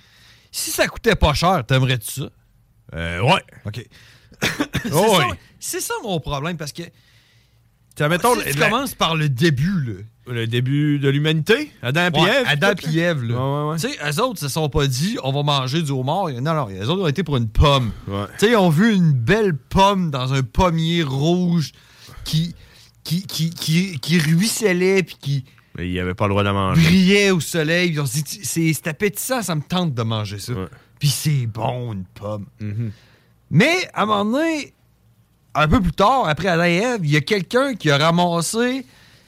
Si ça coûtait pas cher, t'aimerais-tu ça? Euh, ouais. OK. c'est, oh, ça, oui. c'est ça mon problème, parce que T'as, mettons, si tu la... commences par le début, là. Le début de l'humanité? Adam et ouais, Ève? Adam et Ève, là. Ouais, ouais, ouais. Tu sais, eux autres se sont pas dit, on va manger du homard. Non, non, eux autres ont été pour une pomme. Ouais. Tu sais, ils ont vu une belle pomme dans un pommier rouge qui, qui, qui, qui, qui ruisselait puis qui... Mais il avait pas le droit de manger. Brillait au soleil. Ils ont dit, c'est, c'est appétissant, ça me tente de manger ça. Ouais. Puis c'est bon, une pomme. Mm-hmm. Mais, à un moment donné, un peu plus tard, après Adam et Ève, il y a quelqu'un qui a ramassé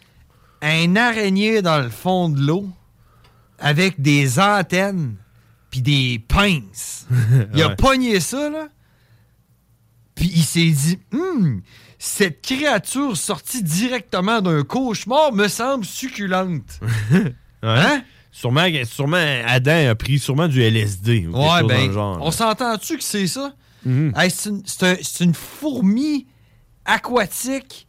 un araignée dans le fond de l'eau avec des antennes puis des pinces. Il a ouais. pogné ça, là. Puis il s'est dit, hum, cette créature sortie directement d'un cauchemar me semble succulente. ouais. Hein? Sûrement, sûrement, Adam a pris sûrement du L S D. Ou Ouais, quelque chose ben, dans le genre, on s'entend-tu que c'est ça? Mm-hmm. Hey, c'est, une, c'est, un, c'est une fourmi aquatique,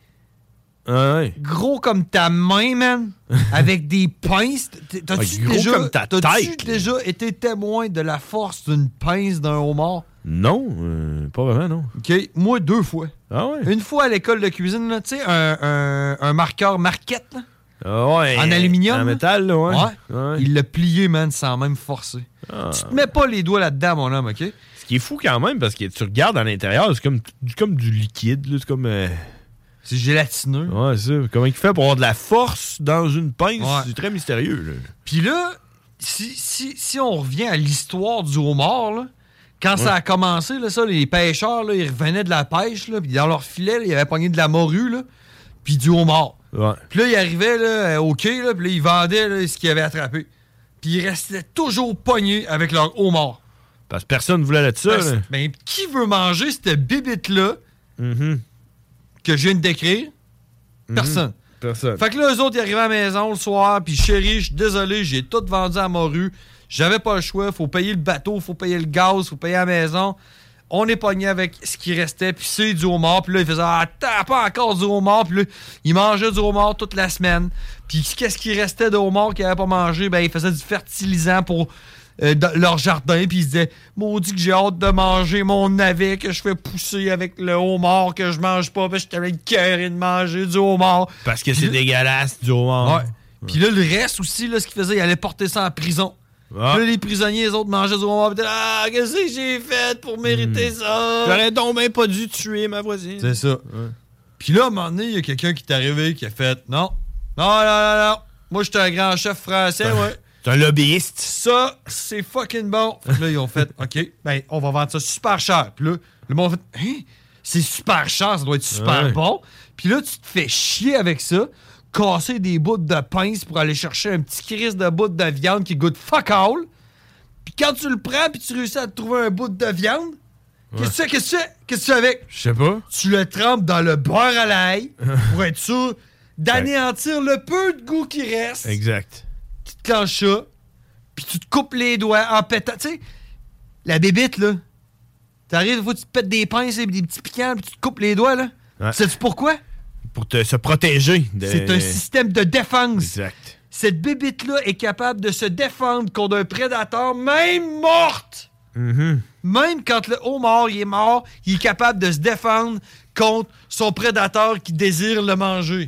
ah, ouais. gros comme ta main, man, avec des pinces. T'as-tu, ouais, gros déjà, comme ta t'as-tu tête, déjà été témoin de la force d'une pince d'un homard? Non, euh, pas vraiment, non. OK, moi, deux fois. Ah ouais? Une fois à l'école de cuisine, tu sais, un, un, un marqueur marquette, là, ah ouais, en aluminium. En métal, là, ouais. ouais. ouais. Il l'a plié, man, sans même forcer. Ah. Tu te mets pas les doigts là-dedans, mon homme, OK? Ce qui est fou quand même, parce que tu regardes à l'intérieur, c'est comme, comme du liquide, là, c'est comme... Euh... C'est gélatineux. Ouais, c'est ça. Comment il fait pour avoir de la force dans une pince? Ouais. C'est très mystérieux, là. Puis là, si, si, si on revient à l'histoire du homard, là, quand ouais. ça a commencé, là, ça, les pêcheurs, là, ils revenaient de la pêche, là, puis dans leur filet, là, ils avaient pogné de la morue, là, puis du homard. Ouais. Puis là, ils arrivaient là, au quai, là, puis là, ils vendaient là, ce qu'ils avaient attrapé. Puis ils restaient toujours pognés avec leur homard. Parce que personne ne voulait là de ça. Parce, là. Ben, qui veut manger cette bibite-là mm-hmm. que je viens de décrire? Personne. Mm-hmm. Personne. Fait que là, eux autres, ils arrivaient à la maison le soir, puis chérie, je suis désolé, j'ai tout vendu à morue. J'avais pas le choix, faut payer le bateau, faut payer le gaz, faut payer la maison. On est pogné avec ce qui restait, puis c'est du homard. Puis là, il faisait « Ah, t'as pas encore du homard. » Puis là, il mangeait du homard toute la semaine. Puis qu'est-ce qui restait de homard qu'il n'avait pas mangé? Ben, il faisait du fertilisant pour euh, leur jardin. Puis il se disait « Maudit que j'ai hâte de manger mon navet que je fais pousser avec le homard que je mange pas. » Puis j'étais avec le cœur de manger du homard. Parce que c'est dégueulasse, du homard. Ouais. Puis là, le reste aussi, là, ce qu'il faisait, il allait porter ça en prison. Ah. Là, les prisonniers, les autres mangeaient du homard. Ah, qu'est-ce que j'ai fait pour mériter mmh. ça? J'aurais donc même pas dû tuer ma voisine. C'est ça. Ouais. Puis là, à un moment donné, il y a quelqu'un qui est arrivé qui a fait non, non, non, non, non. Moi, je suis un grand chef français, ouais. C'est un lobbyiste. Ça, c'est fucking bon. Fait que là, ils ont fait OK, ben, on va vendre ça super cher. Puis là, le monde a fait hein? C'est super cher, ça doit être super ouais. bon. Puis là, tu te fais chier avec ça. Casser des bouts de pince pour aller chercher un petit crisse de bout de viande qui goûte fuck all. Puis quand tu le prends puis tu réussis à te trouver un bout de viande, ouais. qu'est-ce que tu fais? Qu'est-ce que tu fais? Qu'est-ce que tu fais avec? Je sais pas. Tu le trempes dans le beurre à l'ail pour être sûr d'anéantir le peu de goût qui reste. Exact. Tu te clenches ça, puis tu te coupes les doigts en pétant. Tu sais, la bébite, là, t'arrives, des fois, tu te pètes des pinces et des petits piquants, puis tu te coupes les doigts, là. Ouais. Sais-tu pourquoi? Pour te, se protéger. De... C'est un système de défense. Exact. Cette bébite-là est capable de se défendre contre un prédateur, même morte. Mm-hmm. Même quand le homard il est mort, il est capable de se défendre contre son prédateur qui désire le manger.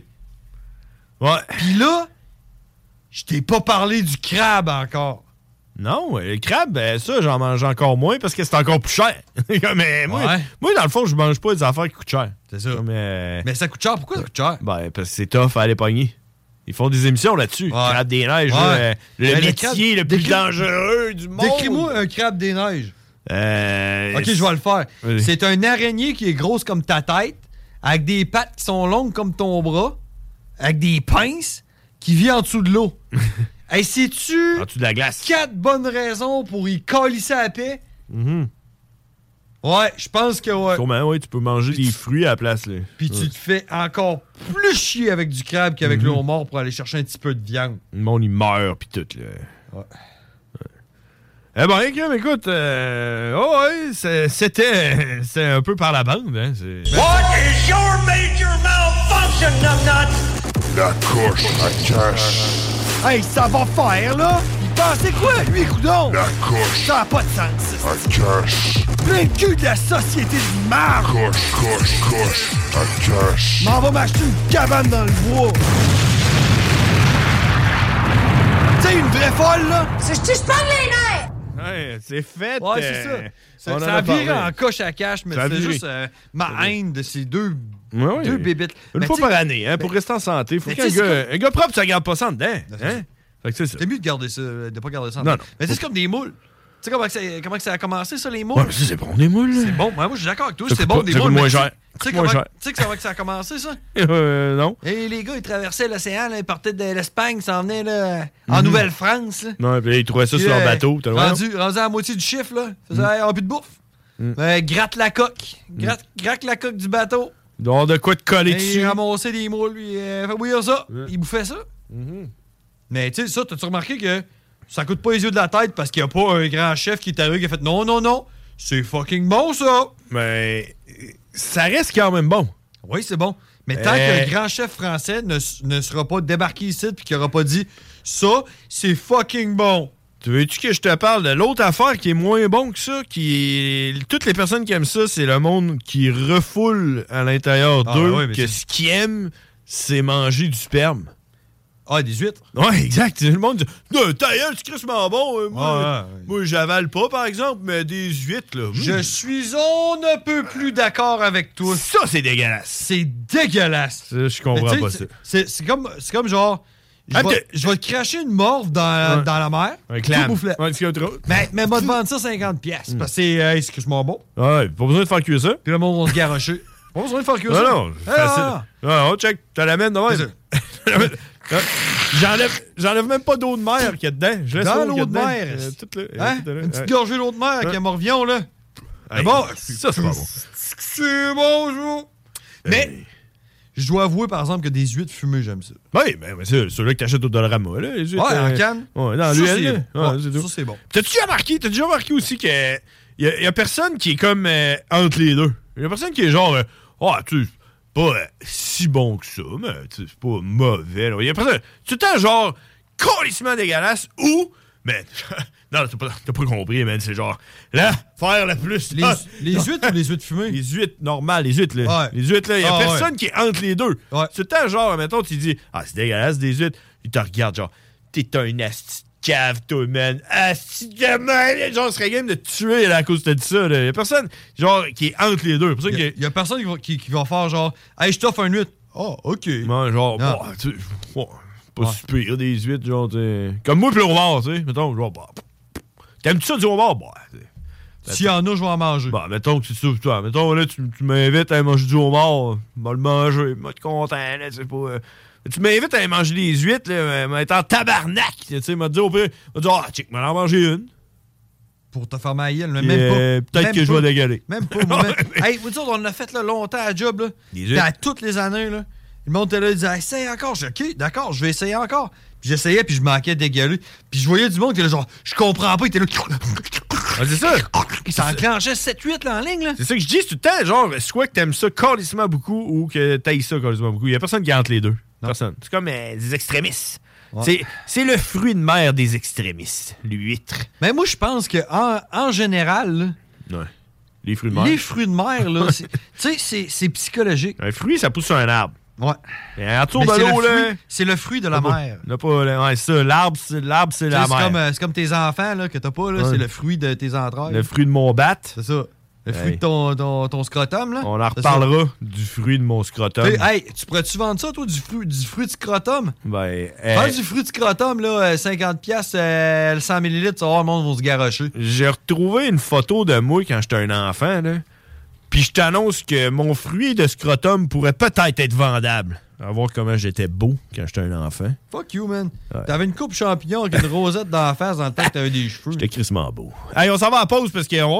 Ouais. Puis là, je t'ai pas parlé du crabe encore. Non, le crabe, ben ça, j'en mange encore moins parce que c'est encore plus cher. Mais moi, ouais. moi, dans le fond, je mange pas des affaires qui coûtent cher. C'est ça. Mais, Mais ça coûte cher. Pourquoi ça coûte cher? Ben, parce que c'est tough à aller pogner. Ils font des émissions là-dessus. Ouais. Crabe des neiges, ouais. là, le Mais métier le, crabe, le plus décris, dangereux du monde. Décris-moi un crabe des neiges. Euh, OK, je vais le faire. Oui. C'est un araignée qui est grosse comme ta tête, avec des pattes qui sont longues comme ton bras, avec des pinces, qui vit en dessous de l'eau. Hey, sais-tu en dessous de la glace. Quatre bonnes raisons pour y calisser à la paix? Mm-hmm. Ouais, je pense que ouais. Sûrement, ouais, tu peux manger puis des tu... fruits à la place. Là. Puis ouais. tu te fais encore plus chier avec du crabe qu'avec mm-hmm. le homard pour aller chercher un petit peu de viande. Le monde, il meurt, pis tout, là. Ouais. ouais. Eh ben, écoute, euh, oh ouais, c'est, c'était, c'était un peu par la bande, hein. C'est... What is your major malfunction, numbnuts? La coche à cash. Hey, ça va faire, là! Pensez quoi, lui, coudon? La coche. Ça n'a pas de sens. À cash. Plein de cul de la société de marde. Coche, coche, coche. À cash. M'en va m'acheter une cabane dans le bois. Tu sais, une vraie folle, là. C'est je te parle les nerfs! Ouais, c'est fait. Ouais, c'est ça. Ça, on en ça a a viré parlé. en coche à cash, mais Ça a c'est viré. juste euh, ma haine de ces deux, Ouais, ouais. deux bébites. Une Mais fois t'sais- par année, hein, pour rester en santé. Faut mais qu'un t'sais, c'est gars, un gars propre, ça garde pas ça en dedans. Hein? Fait que c'est ça. C'est mieux de garder ça, de pas garder ça en Non, tête. non. Mais c'est comme des moules. Tu sais comment, que ça- comment que ça a commencé, ça, les moules? Ouais, mais ça, c'est bon, des moules. C'est bon. Moi, moi, je suis d'accord avec toi. Ça C'est coûte bon, pas- des ça moules. coûte mais moins tu sais- cher. Tu sais Moins comment, cher. tu sais comment que ça a commencé, ça? Euh, non. Et les gars, ils traversaient l'océan, là, ils partaient de l'Espagne, ils s'en venaient là, en Mhm. Nouvelle-France. là. Non, puis là, ils trouvaient ça Puis, sur leur euh, bateau. T'as le droit, non? rendu, rendu à la moitié du chiffre, là. Ils faisaient, Mm. hey, on a plus de bouffe. Mm. Euh, gratte la coque. Gratte, gratte la coque du bateau. Il doit y avoir de quoi te coller Et dessus. il ramassait des moules, lui. Euh, fait bouillir ça. Il bouffait ça. Mhm. Mais tu sais, ça, t'as-tu remarqué que ça coûte pas les yeux de la tête parce qu'il y a pas un grand chef qui est arrivé qui a fait non, non, non, c'est fucking bon ça. Mais ça reste quand même bon. Oui, c'est bon. Mais tant Euh. qu'un grand chef français ne, ne sera pas débarqué ici puis qu'il aura pas dit ça, c'est fucking bon. Tu veux-tu que je te parle de l'autre affaire qui est moins bon que ça? Qui est... Toutes les personnes qui aiment ça, c'est le monde qui refoule à l'intérieur Ah, d'eux ouais, ouais, mais que c'est- ce qu'ils aiment, c'est manger du sperme. Ah, des huîtres? Ouais, exact. Le monde dit non, ta gueule, c'est crissement bon. Euh, Moi, Ah, ouais, ouais. moi, j'avale pas, par exemple, mais des huîtres, là. Je mm. suis on ne peut plus d'accord avec toi. Ça, c'est dégueulasse. C'est dégueulasse. Ça, je comprends Mais tu pas sais, ça. C'est c'est comme, c'est comme genre, je Ah, vais, t'es- je vais te cracher une morve dans, Ouais. dans la mer. Un tout clam. bouffe-la. Ouais, c'est trop. Mais, mais moi, te vendre ça cinquante piastres. Parce que c'est euh, c'est crissement bon. Ouais, pas besoin de faire cuire ça. Puis le monde va se garocher. Pas besoin de faire cuire Non, ça. non, Ah, facile. ah, Non, non, check, t'as la mène de même. J'enlève, j'enlève même pas d'eau de mer qu'il y a dedans. Je laisse Dans l'eau qu'il y a l'eau de dedans. mer. Euh, tout là, euh, Hein? tout là, Une petite ouais. gorgée d'eau de mer avec Ouais. un morvion, là. Hey, C'est bon. Ça, c'est pas bon. C'est bon, ça. Mais, je dois avouer, par exemple, que des huîtres fumées, j'aime ça. Oui, ben, ben c'est ceux-là que t'achètes au Dollarama, là. Les huîtres, Ouais, en euh, canne. Ouais, dans Ça, l'huile, c'est là. bon. Ouais, Ouais, c'est tout. ça, c'est bon. T'as-tu remarqué, t'as déjà remarqué aussi que y a, y a personne qui est comme euh, entre les deux. Y a personne qui est genre, euh, ah, tu sais, pas euh, si bon que ça, mais tu sais, c'est pas mauvais, là. Y a personne, tout le temps genre, colissement dégueulasse ou, mais, non, t'as pas, t'as pas compris, man, c'est genre, là, faire le plus. Les, ah, les huîtres ou les huîtres fumées? Les huîtres normales, les huîtres, là. Ouais. Les huîtres, là, y a Ah, personne ouais. qui est entre les deux. Ouais. C'est tout le temps genre, mettons, tu dis, ah, c'est dégueulasse des huîtres. Il te regarde, genre, t'es un asti de cave, toi, man. Asti de man. Genre, ce serait game de te tuer là, à cause de ça, là. Y a personne, genre, qui est entre les deux. C'est pour ça Il y, a- que. il y a personne qui va, qui, qui va faire genre, hey, je t'offre un huître. Oh, OK. Ouais, genre, Non. bah, tu sais, ouais, pas Ouais. si pire des huîtres, genre, t'sais. Comme moi, puis le homard, tu sais. Mettons, genre, bah. T'aimes-tu ça du homard? Bah, t'sais. S'il y en a, je vais en manger. Bah, mettons que c'est ça, toi. Mettons, là, tu, tu m'invites à manger du homard. Je vais le manger. Je vais être content, là, tu sais pas. euh. Tu m'invites à aller manger des huîtres, là, mais être en tabarnak. Tu sais, m'a dit au pire, m'a dit, ah, check, m'en en manger une. Pour te faire ma gueule, mais Puis, même pas. euh, peut-être Même que je pas. vais dégueuler. Même pas. moi, même- Hey, vous dire, on a fait là, longtemps à job, là. Des Puis huîtres. à toutes les années, là. Le monde était là, il disait, essaye encore. Je dis, OK, d'accord, je vais essayer encore. Puis j'essayais, puis je manquais de dégueuler. Puis je voyais du monde qui était là, genre, je comprends pas, il était là. Ah, c'est ça. Il s'enclenchait sept huit là en ligne, là. C'est ça que je dis, c'est tout le temps, genre, soit que t'aimes ça calissement beaucoup ou que t'ailles ça calissement beaucoup. Il y a personne qui est entre les deux. Personne. C'est comme euh, des extrémistes. Ouais. C'est, c'est le fruit de mer des extrémistes, l'huître. Mais moi, je pense que en, en général, là, Ouais. Les fruits de mer. les fruits de mer, là, c'est- tu sais, c'est- c'est psychologique. Un fruit, ça pousse sur un arbre. Ouais. Et en dessous Mais de c'est l'eau, le là. fruit- c'est le fruit de la T'as pas- mer. t'as pas, là, ouais, ça, l'arbre, c'est, l'arbre, c'est Tu la sais, C'est mer. comme, euh, c'est comme tes enfants là, que t'as pas, là, Ouais. c'est le fruit de tes entrailles. Le fruit de mon bat. C'est ça. Le fruit Hey. de ton, ton, ton scrotum, là. On en C'est ça. reparlera du fruit de mon scrotum. Hey, hey, tu pourrais-tu vendre ça, toi, du fruit, du fruit de scrotum? Ben, Vends euh, du fruit de scrotum, là, euh, cinquante piastres, euh, le cent millilitres, tu vas voir, le monde va se garocher. j'ai retrouvé une photo de moi quand j'étais un enfant, là. Puis je t'annonce que mon fruit de scrotum pourrait peut-être être vendable. À voir comment j'étais beau quand j'étais un enfant. Fuck you, man. Ouais. T'avais une coupe champignon avec une rosette dans la face dans le temps que t'avais des cheveux. J'étais crissement beau. Hey, on s'en va en pause parce qu'on va...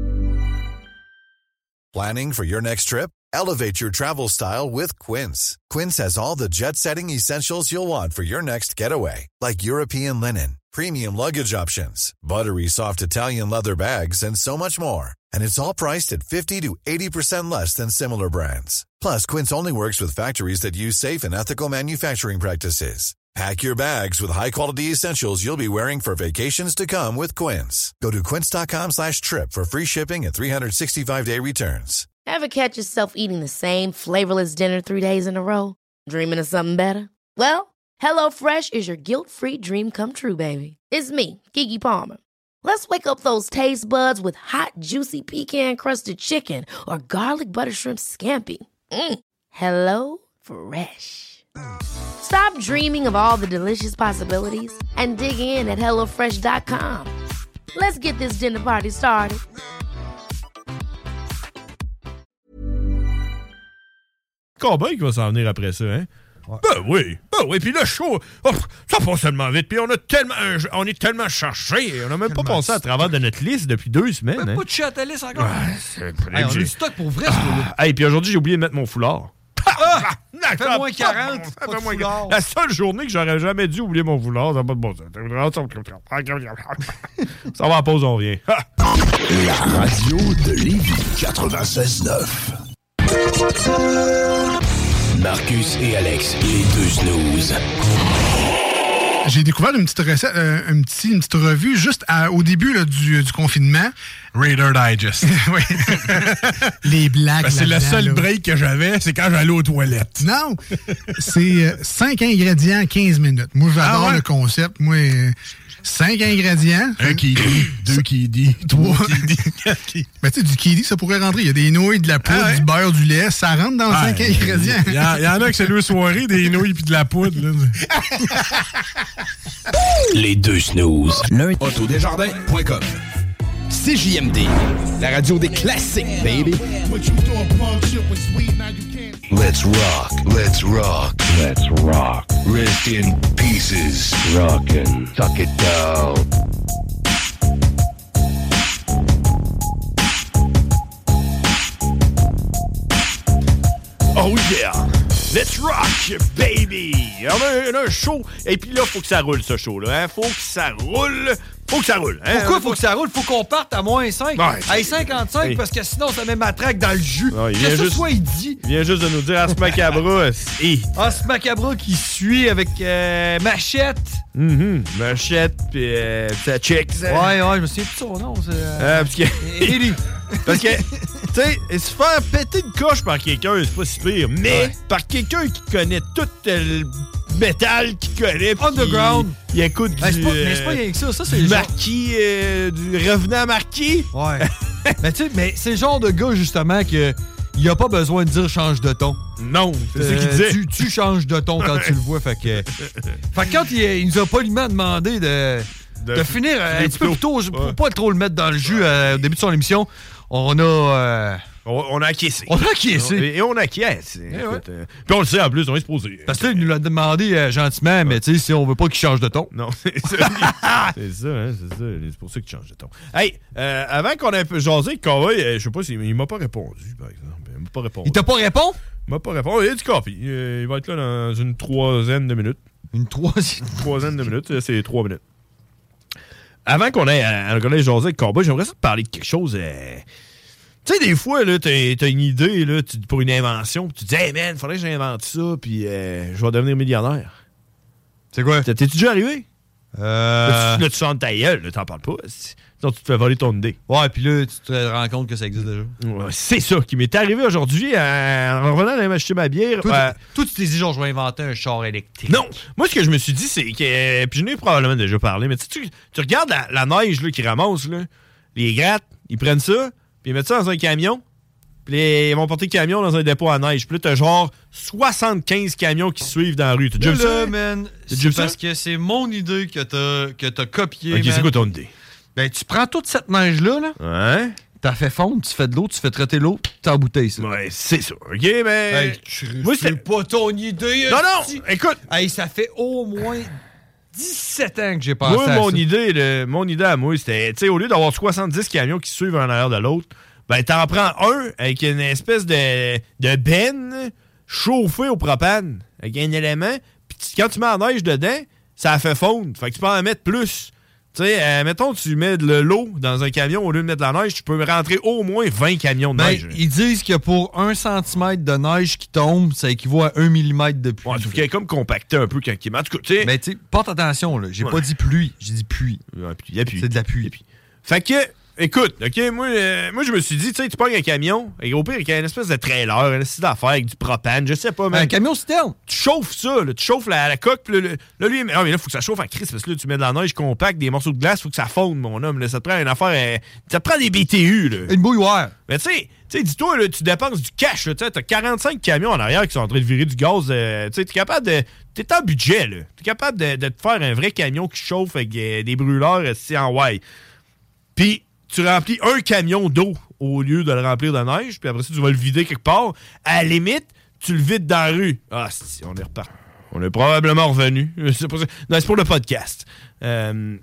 Planning for your next trip? Elevate your travel style with Quince. Quince has all the jet-setting essentials you'll want for your next getaway, like European linen, premium luggage options, buttery soft Italian leather bags, and so much more. And it's all priced at fifty to eighty percent less than similar brands. Plus, Quince only works with factories that use safe and ethical manufacturing practices. Pack your bags with high-quality essentials you'll be wearing for vacations to come with Quince. Go to quince.com slash trip for free shipping and three sixty-five day returns. Ever catch yourself eating the same flavorless dinner three days in a row? Dreaming of something better? Well, HelloFresh is your guilt-free dream come true, baby. It's me, Keke Palmer. Let's wake up those taste buds with hot, juicy pecan-crusted chicken or garlic butter shrimp scampi. Mm. Hello Fresh. Stop dreaming of all the delicious possibilities and dig in at hello fresh dot com. Let's get this dinner party started. Cowboy qui va s'en venir après ça, hein? Ouais. Ben oui, ben oui, puis le show, oh, ça passe tellement vite, puis on a tellement, on est tellement cherché, on n'a même tellement pas passé à travers de notre liste depuis deux semaines. Même hein. Pas de chat à ta liste encore. Ouais, c'est hey, on a du stock pour vrai, ah, ce hey, puis aujourd'hui, j'ai oublié de mettre mon foulard. Ah! Ça fait moins quarante, ça fait moins quarante. La seule journée que j'aurais jamais dû oublier mon foulard, ça n'a pas de bon sens. Ça va en pause, on revient. La radio de Lévis quatre-vingt-seize neuf. Marcus et Alex, les deux snooze. J'ai découvert une petite recette, euh, un petit, une petite revue juste à, au début là, du, du confinement. Raider Digest. Oui. Les blagues. Ben, c'est le seul là. break que j'avais, c'est quand j'allais aux toilettes. Non! C'est euh, cinq ingrédients, quinze minutes. Moi, j'adore ah ouais? le concept. Moi, euh, cinq ingrédients. Un qui dit, deux qui dit, trois qui dit, quatre qui dit. Ben, tu sais, du qui dit, ça pourrait rentrer. Il y a des nouilles, de la poudre, ah ouais? du beurre, du lait. Ça rentre dans ah, cinq euh, ingrédients. Il y, y en a que c'est deux soirées, des nouilles puis de la poudre. Là. Les deux snooze. autodesjardins point com C J M D, la radio des classiques, baby. Let's rock, let's rock, let's rock. Rest in pieces. Rockin', tuck it down. Oh yeah! Let's rock, baby! On a, on a un show, et puis là, faut que ça roule, ce show-là. Hein? Faut que ça roule. Faut que ça roule. Hein? Pourquoi faut que ça roule? Faut qu'on parte à moins cinq. Ouais, à cinquante-cinq, hey. Parce que sinon, ça met ma traque dans le jus. Ouais, Qu'est-ce que ce soit, il dit? Il vient juste de nous dire As Macabra. et... As Macabra qui suit avec euh, Machette. Mm-hmm. Machette, puis euh, sa chick. Ouais, ouais, je me souviens plus de son nom. C'est, euh... Euh, parce que... Ellie. Parce que, tu sais, se faire péter une coche par quelqu'un, c'est pas si pire. Mais ouais. par quelqu'un qui connaît tout le métal qu'il connaît. Underground. Il écoute ben, du... C'est pas, mais c'est pas rien que ça. Ça, c'est du marquis, euh, du revenant marquis. Ouais. mais tu sais, mais c'est le genre de gars, justement, que... Il a pas besoin de dire change de ton. Non, c'est euh, ce qu'il dit. Tu, tu changes de ton quand tu le vois. Fait que, fait que quand il, il nous a poliment demandé de, de, de finir un petit peu plus tôt, pour ouais. pas trop le mettre dans le jus euh, au début de son émission, on a... Euh, on, on a acquiescé. On a acquiescé. Et, et on acquiesce. Eh ouais. euh, puis on le sait en plus, on est supposé. Parce que là, il nous l'a demandé euh, gentiment, ouais. mais tu sais, si on veut pas qu'il change de ton. Non, c'est ça. c'est ça, hein, c'est ça. C'est pour ça qu'il change de ton. Hey, euh, avant qu'on ait un peu jasé, Cowboy, euh, je sais pas s'il il m'a pas répondu, par exemple. Il m'a pas répondu. Il t'a pas répondu? Il m'a pas répondu. Il a du copie. Euh, il va être là dans une troisième de minutes. Une troisième? Une troisième de minutes, c'est trois minutes. Avant qu'on ait, euh, qu'on ait jasé avec Cowboy, j'aimerais ça te parler de quelque chose... Euh, tu sais, des fois, là, t'as, t'as une idée là, tu, pour une invention, puis tu te dis « Hey man, faudrait que j'invente ça, puis euh, je vais devenir millionnaire. » C'est quoi? T'es-tu déjà arrivé? Euh... Là, tu, là, tu sens ta gueule, là, t'en parles pas. Sinon, tu te fais voler ton idée. Ouais, puis là, tu te rends compte que ça existe déjà. Ouais, c'est ça qui m'est arrivé aujourd'hui en revenant d'aller m'acheter ma bière. Toi, euh... tu, toi, tu t'es dit, genre, je vais inventer un char électrique. Non! Moi, ce que je me suis dit, c'est que... Puis je n'ai probablement déjà parlé, mais tu, tu, tu regardes la, la neige là, qui ramasse, là, les grattes, ils prennent ça, puis ils mettent ça dans un camion, puis les, ils vont porter le camion dans un dépôt à neige. Puis là, t'as genre soixante-quinze camions qui suivent dans la rue. T'as déjà vu ça? Man, c'est déjà parce ça? Que c'est mon idée que t'as, que t'as copiée. Ok, man. C'est quoi ton idée? Ben, tu prends toute cette neige-là, là. Ouais. T'as fait fondre, tu fais de l'eau, tu fais traiter l'eau, t'as embouteilles ça. Ouais, c'est ça. OK, mais... Hey, moi, c'est pas ton idée. Non, non, si. Écoute. Hey, ça fait au moins dix-sept ans que j'ai pensé moi, à mon ça. Idée, le, mon idée à moi, c'était, tu sais, au lieu d'avoir soixante-dix camions qui suivent un arrière de l'autre, ben, t'en prends un avec une espèce de, de benne chauffée au propane, avec un élément, puis quand tu mets la neige dedans, ça fait fondre. Fait que tu peux en mettre plus. Tu sais, euh, mettons, tu mets de l'eau dans un camion au lieu de mettre de la neige, tu peux rentrer au moins vingt camions de Ben, neige. ils disent que pour un centimètre de neige qui tombe, ça équivaut à un millimètre de pluie. Ouais, sauf qu'il est comme compacté un peu quand il... En tout cas, tu sais... Mais tu sais, porte attention, là. J'ai Ouais. pas dit pluie, j'ai dit pluie. Ouais, puis il y a pluie. C'est de la pluie. Fait que, écoute, OK, moi, euh, moi je me suis dit, tu sais, tu pognes un camion, et au pire, il y a une espèce de trailer, une espèce d'affaire avec du propane, je sais pas, mais. Un camion citerne. Tu chauffes ça, là, tu chauffes la, la coque, puis là, le- là, lui, mais, ah, mais là, faut que ça chauffe en crise, parce que là, tu mets de la neige compacte, des morceaux de glace, faut que ça fonde, mon homme, là, ça te prend une affaire, euh, ça te prend des B T U, là. Une bouilloire. Mais tu sais, tu sais, dis-toi, là, tu dépenses du cash, là, tu sais, t'as quarante-cinq camions en arrière qui sont en train de virer du gaz, euh, tu sais, t'es capable de. T'es en budget, là. T'es capable de, de te faire un vrai camion qui chauffe avec euh, des brûleurs, c'est en way. Puis, tu remplis un camion d'eau au lieu de le remplir de neige, puis après ça, tu vas le vider quelque part. À la limite, tu le vides dans la rue. Ah, si, on est reparti. On est probablement revenu. C'est pour ça. Non, c'est pour le podcast. Euh...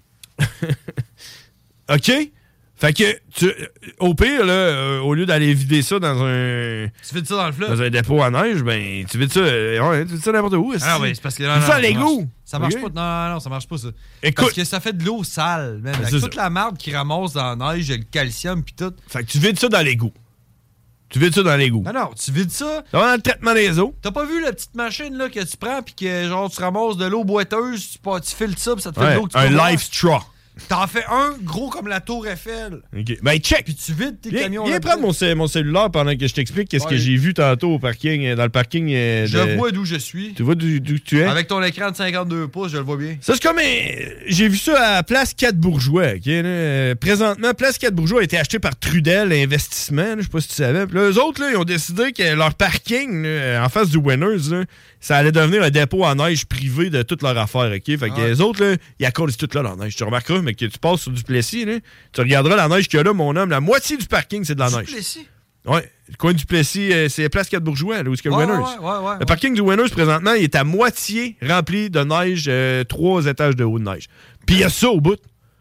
OK? Fait que, tu, au pire, là, euh, au lieu d'aller vider ça dans un... Tu vides ça dans le fleuve? Dans un dépôt à neige, ben, tu vides ça, euh, ouais, tu vides ça n'importe où. Ah oui, c'est parce que là, Tu non, fais à non, l'égout. Ça marche OK? pas. Non, non, ça marche pas, ça. Écoute. Parce que ça fait de l'eau sale, man. Ben, Avec c'est toute ça. la marde qui ramasse dans la neige, le calcium pis tout. Fait que tu vides ça dans l'égout. Tu vides ça dans l'égout. Non, non, tu vides ça. Ça va dans le traitement des eaux. T'as pas vu la petite machine là que tu prends pis que genre tu ramasses de l'eau boiteuse, tu, pas- tu filtres ça pis ça te fait Ouais, de l'eau que tu un peux boire? live straw. T'en fais un gros comme la tour Eiffel. OK. Ben, check. Puis tu vides tes Viens, camions viens là-dedans. prendre mon, cell- mon cellulaire pendant que je t'explique qu'est-ce Ouais. que j'ai vu tantôt au parking, euh, dans le parking. euh, Je de- vois d'où je suis. Tu vois d'où d'où tu es? Avec ton écran de cinquante-deux pouces, je le vois bien. Ça, c'est comme. un- J'ai vu ça à Place quatre Bourgeois. OK, là. Euh, Présentement, Place quatre Bourgeois a été acheté par Trudel Investissement. là, Je sais pas si tu savais. Puis là, eux autres, là, ils ont décidé que leur parking, là, en face du Winners, là, ça allait devenir un dépôt en neige privé de toutes leurs affaires. OK? Fait que Ouais. les autres, là, ils accordent tout là, la neige. Tu remarqueras, mais que tu passes sur Duplessis, là, tu regarderas la neige qu'il y a là, mon homme. La moitié du parking, c'est de la neige. Duplessis? Ouais, le coin du Plessis, euh, c'est Place quatre Bourgeois, là où est-ce qu'il y a Ouais, le Winners. ouais, ouais, ouais, le ouais. parking du Winners, présentement, il est à moitié rempli de neige, euh, trois étages de haut de neige. Puis il y a ça au bout.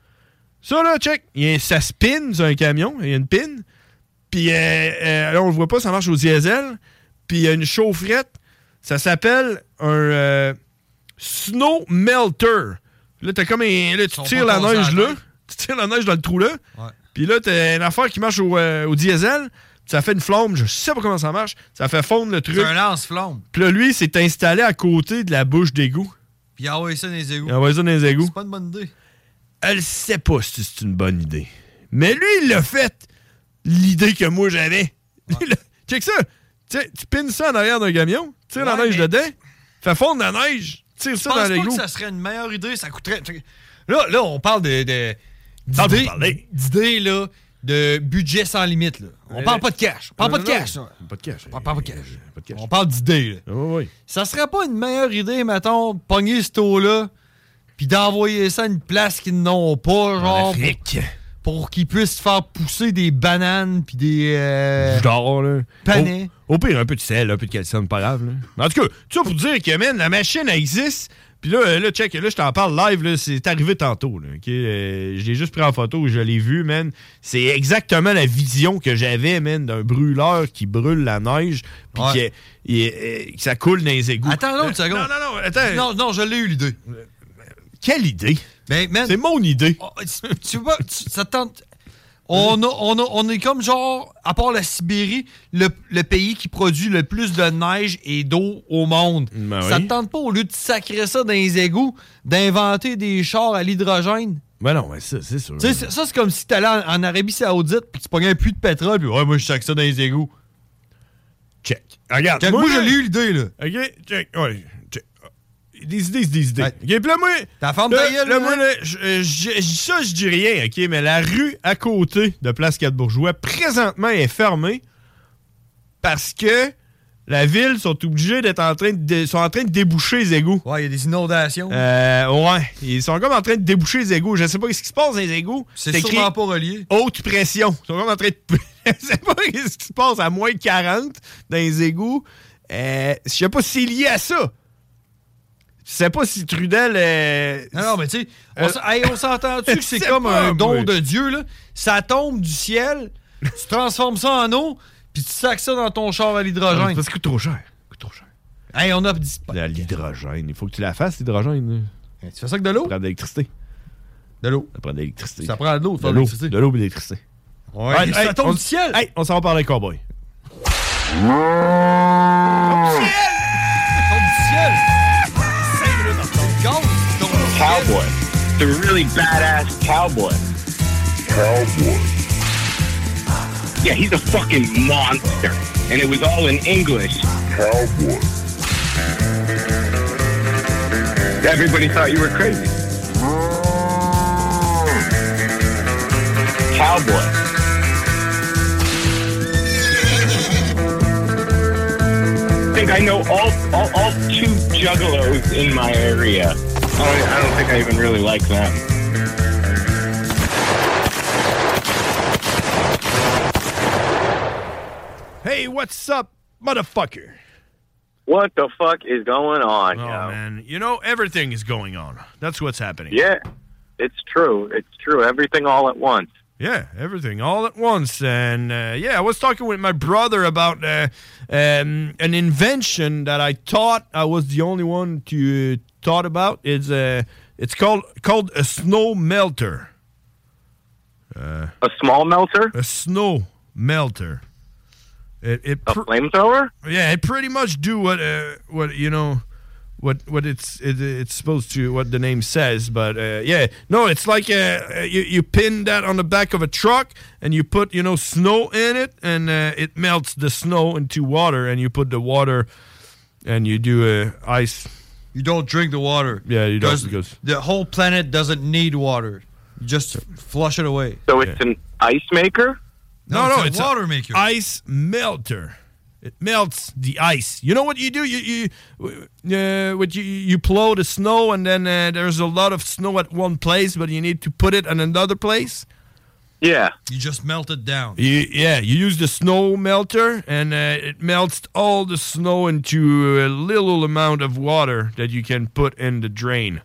Ça, là, check, il y a, ça spin sur un camion, il y a une pin. Puis euh, euh, là, on le voit pas, ça marche au diesel. Puis il y a une chaufferette. Ça s'appelle un euh, Snow Melter. Là, t'as comme un, là, tu Sont tires pas la neige passés à la là. Tu tires la neige dans le trou là. Ouais. Puis là, t'as une affaire qui marche au, euh, au diesel. Ça fait une flamme, je sais pas comment ça marche. Ça fait fondre le truc. C'est un lance-flamme. Puis là, lui, c'est installé à côté de la bouche d'égout. Puis il envoie ça dans les égouts. Il envoie ça dans les égouts. C'est pas une bonne idée. Elle sait pas si c'est une bonne idée. Mais lui, il l'a fait. L'idée que moi, j'avais. Il a- Check ça. Tu sais, tu pines ça en arrière d'un camion, tires la Ouais, neige mais- dedans, fais fondre la neige, tire Je ça pense dans pas l'égout. que ça serait une meilleure idée. Ça coûterait... Là, là on parle de... de Ah, vous d'idées, parlez. d'idées, là, de budget sans limite, là. On Euh, parle pas de cash. On parle non, pas de non, cash. non. là. Pas de cash. On parle pas de cash. Pas de cash. On parle d'idées, là. Oui, oui. Ça serait pas une meilleure idée, mettons, de pogner ce taux-là, puis d'envoyer ça à une place qu'ils n'ont pas, genre, Afrique. pour, pour qu'ils puissent faire pousser des bananes puis des... Euh, Genre, là. panais. Au, au pire, un peu de sel, un peu de calcium, pas grave. Là. Mais en tout cas, tu vois, pour dire que, man, la machine, elle existe. Puis là, là, check, là, je t'en parle live, là, c'est arrivé tantôt. Là, ok? Euh, je l'ai juste pris en photo, je l'ai vu, man. C'est exactement la vision que j'avais, man, d'un brûleur qui brûle la neige, puis Ouais. que, et- et- que ça coule dans les égouts. Attends une autre Euh, seconde. Non, non, non, attends. Non, non, je l'ai eu, l'idée. Quelle idée? Ben, man, C'est mon idée. oh, tu, tu vois, tu- ça te tente... On, a, on, a, on est comme genre, à part la Sibérie, le, le pays qui produit le plus de neige et d'eau au monde. Ben ça oui. te tente pas, au lieu de sacrer ça dans les égouts, d'inventer des chars à l'hydrogène? Ben non, mais ça, c'est sûr. Tu sais, c'est- ça, c'est comme si t'allais en, en Arabie Saoudite puis tu pognais un puits de pétrole puis ouais, moi, je sac ça dans les égouts. Check. Regarde. Check, moi, je l'ai eu l'idée, là. OK, check. Ouais, check. Des idées, c'est des idées. Ouais. OK, puis là, moi... Ta forme là, de gueule, là, là, moi, hein? là, je- je- je- je dis ça, je dis rien, OK, mais la rue à côté de Place quatre Bourgeois, présentement, est fermée parce que la ville sont obligés d'être en train de, dé- sont en train de déboucher les égouts. Ouais, il y a des inondations. Euh, ouais, ils sont comme en train de déboucher les égouts. Je sais pas ce qui se passe dans les égouts. c'est écrit sûrement pas relié. haute pression. Ils sont comme en train de... Je sais pas ce qui se passe à moins quarante dans les égouts. Euh, je sais pas si c'est lié à ça. Je sais pas si Trudel... euh, Non, non, mais tu sais, on, Euh, s- hey, on s'entend-tu que c'est je sais comme pas, un don moi. de Dieu, là? Ça tombe du ciel, tu transformes ça en eau, puis tu sacs ça dans ton char à l'hydrogène. Parce que ça coûte trop cher. Ça coûte trop cher. Hey, on a dit... À l'hydrogène. Il faut que tu la fasses, l'hydrogène. Tu fais ça avec de l'eau? Prendre de l'électricité. De l'eau. Ça prend de l'électricité. Ça prend de l'eau, de de faire l'eau, l'électricité. de l'eau et de l'électricité. Ouais, Hey, ça hey, tombe on- du ciel. Hey, on s'en va parler cowboy. Cowboy. The really badass cowboy. Cowboy. Yeah, he's a fucking monster. And it was all in English. Cowboy. Everybody thought you were crazy. Cowboy. I think I know all, all, all two juggalos in my area. I don't, I don't think I even really like them. Hey, what's up, motherfucker? What the fuck is going on, Oh, yo? man. You know, everything is going on. That's what's happening. Yeah, it's true. It's true. Everything all at once. Yeah, everything all at once. And, uh, yeah, I was talking with my brother about uh, um, an invention that I thought I was the only one to uh, thought about. It's, uh, it's called called a snow melter. Uh, a small melter? A snow melter. It, it a flamethrower? Yeah, it pretty much do what uh, what you know what what it's it, it's supposed to, what the name says. But uh, yeah, no, it's like uh, you you pin that on the back of a truck and you put you know snow in it, and uh, it melts the snow into water, and you put the water and you do uh, ice. You don't drink the water. Yeah, you don't, Because because the whole planet doesn't need water. You just flush it away. So it's an ice maker? No, No, no, it's it's a a water maker. Ice melter. It melts the ice. You know what you do? You you uh, what you you plow the snow, and then uh, there's a lot of snow at one place, but you need to put it in another place. Yeah. You just melt it down. You, yeah, you use the snow melter, and uh, it melts all the snow into a little amount of water that you can put in the drain.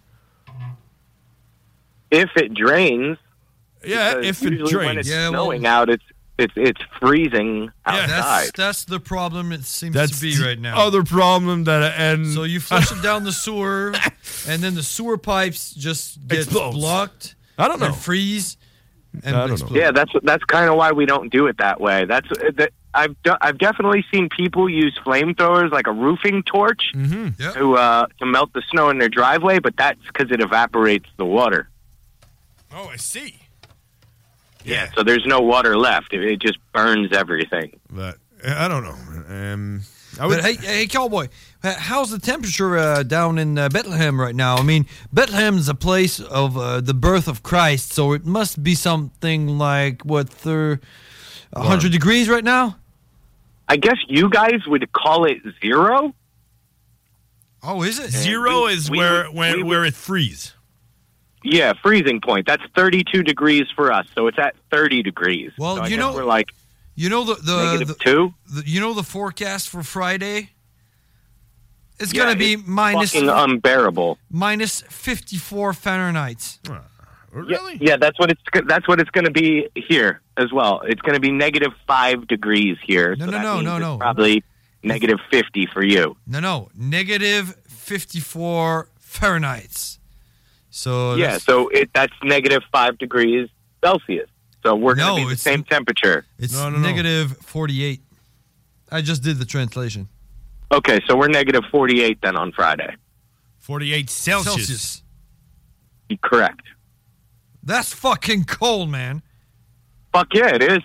If it drains. Yeah, because if it usually drains. when it's Yeah, well- snowing out, it's it's it's freezing outside. That's that's the problem it seems That's to be the right now. other problem that and So you flush it down the sewer, and then the sewer pipes just get Explodes. blocked. I don't know. And freeze. And I don't know. explode. Yeah, that's that's kind of why we don't do it that way. That's uh, that I've do, I've definitely seen people use flamethrowers like a roofing torch Mm-hmm. to uh, to melt the snow in their driveway, but that's because it evaporates the water. Oh, I see. Yeah. So there's no water left. It, it just burns everything. But uh, I don't know. Um, I would, But hey, hey, cowboy, h- how's the temperature uh, down in uh, Bethlehem right now? I mean, Bethlehem's a place of uh, the birth of Christ, so it must be something like what, thir- one hundred degrees right now? I guess you guys would call it zero. Oh, is it? Zero we- is we where would- where, we would- where it freezes. Yeah, freezing point. That's thirty-two degrees for us, so it's at thirty degrees. Well, So I you guess know- we're like You know the the, negative the, two. the you know the forecast for Friday? It's Yeah, gonna be it's minus fucking unbearable. minus fifty-four Fahrenheit. Really? Yeah, that's what it's that's what it's going to be here as well. It's going to be negative five degrees here. No, so no, that no, means no, it's no. Probably negative fifty for you. No, no, negative fifty-four Fahrenheit. So Yeah, that's- so it that's negative five degrees Celsius. So we're going No, to be the it's- same temperature. It's No, no, no. negative forty-eight. I just did the translation. Okay, so we're negative forty-eight then on Friday. forty-eight Celsius. Celsius. Correct. That's fucking cold, man. Fuck yeah, it is.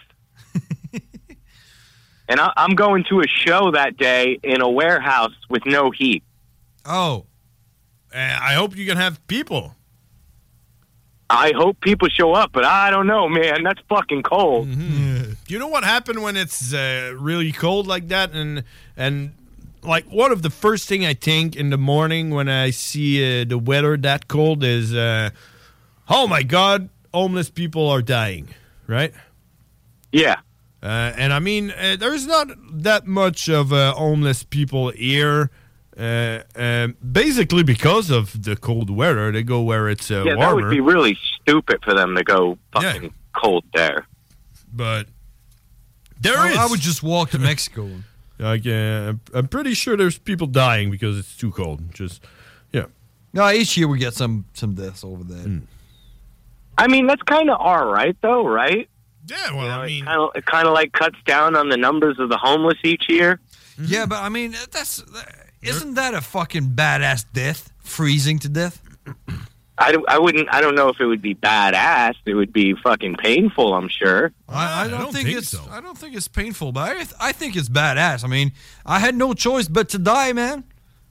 And I, I'm going to a show that day in a warehouse with no heat. Oh. Uh, I hope you can have people. I hope people show up, but I don't know, man. That's fucking cold. Mm-hmm. Do you know what happened when it's uh, really cold like that? And and like one of the first thing I think in the morning when I see uh, the weather that cold is, uh, oh my God, homeless people are dying, right? Yeah. Uh, and I mean, uh, there's not that much of uh, homeless people here. Uh, um, basically because of the cold weather, they go where it's uh, yeah, that warmer. would be really stupid for them to go fucking Yeah. cold there. But there I, is. I would just walk to Mexico. Like, uh, I'm- I'm pretty sure there's people dying because it's too cold. Just, yeah. No, each year we get some some deaths over there. I mean, that's kind of all right, though, right? Yeah, well, you know, I mean, it kind of it kind of like cuts down on the numbers of the homeless each year. Yeah, but I mean, that's isn't that a fucking badass death? Freezing to death? I, don't, I wouldn't. I don't know if it would be badass. It would be fucking painful, I'm sure. I, I, don't, I don't think, think it's. So. I don't think it's painful, but I, I think it's badass. I mean, I had no choice but to die, man.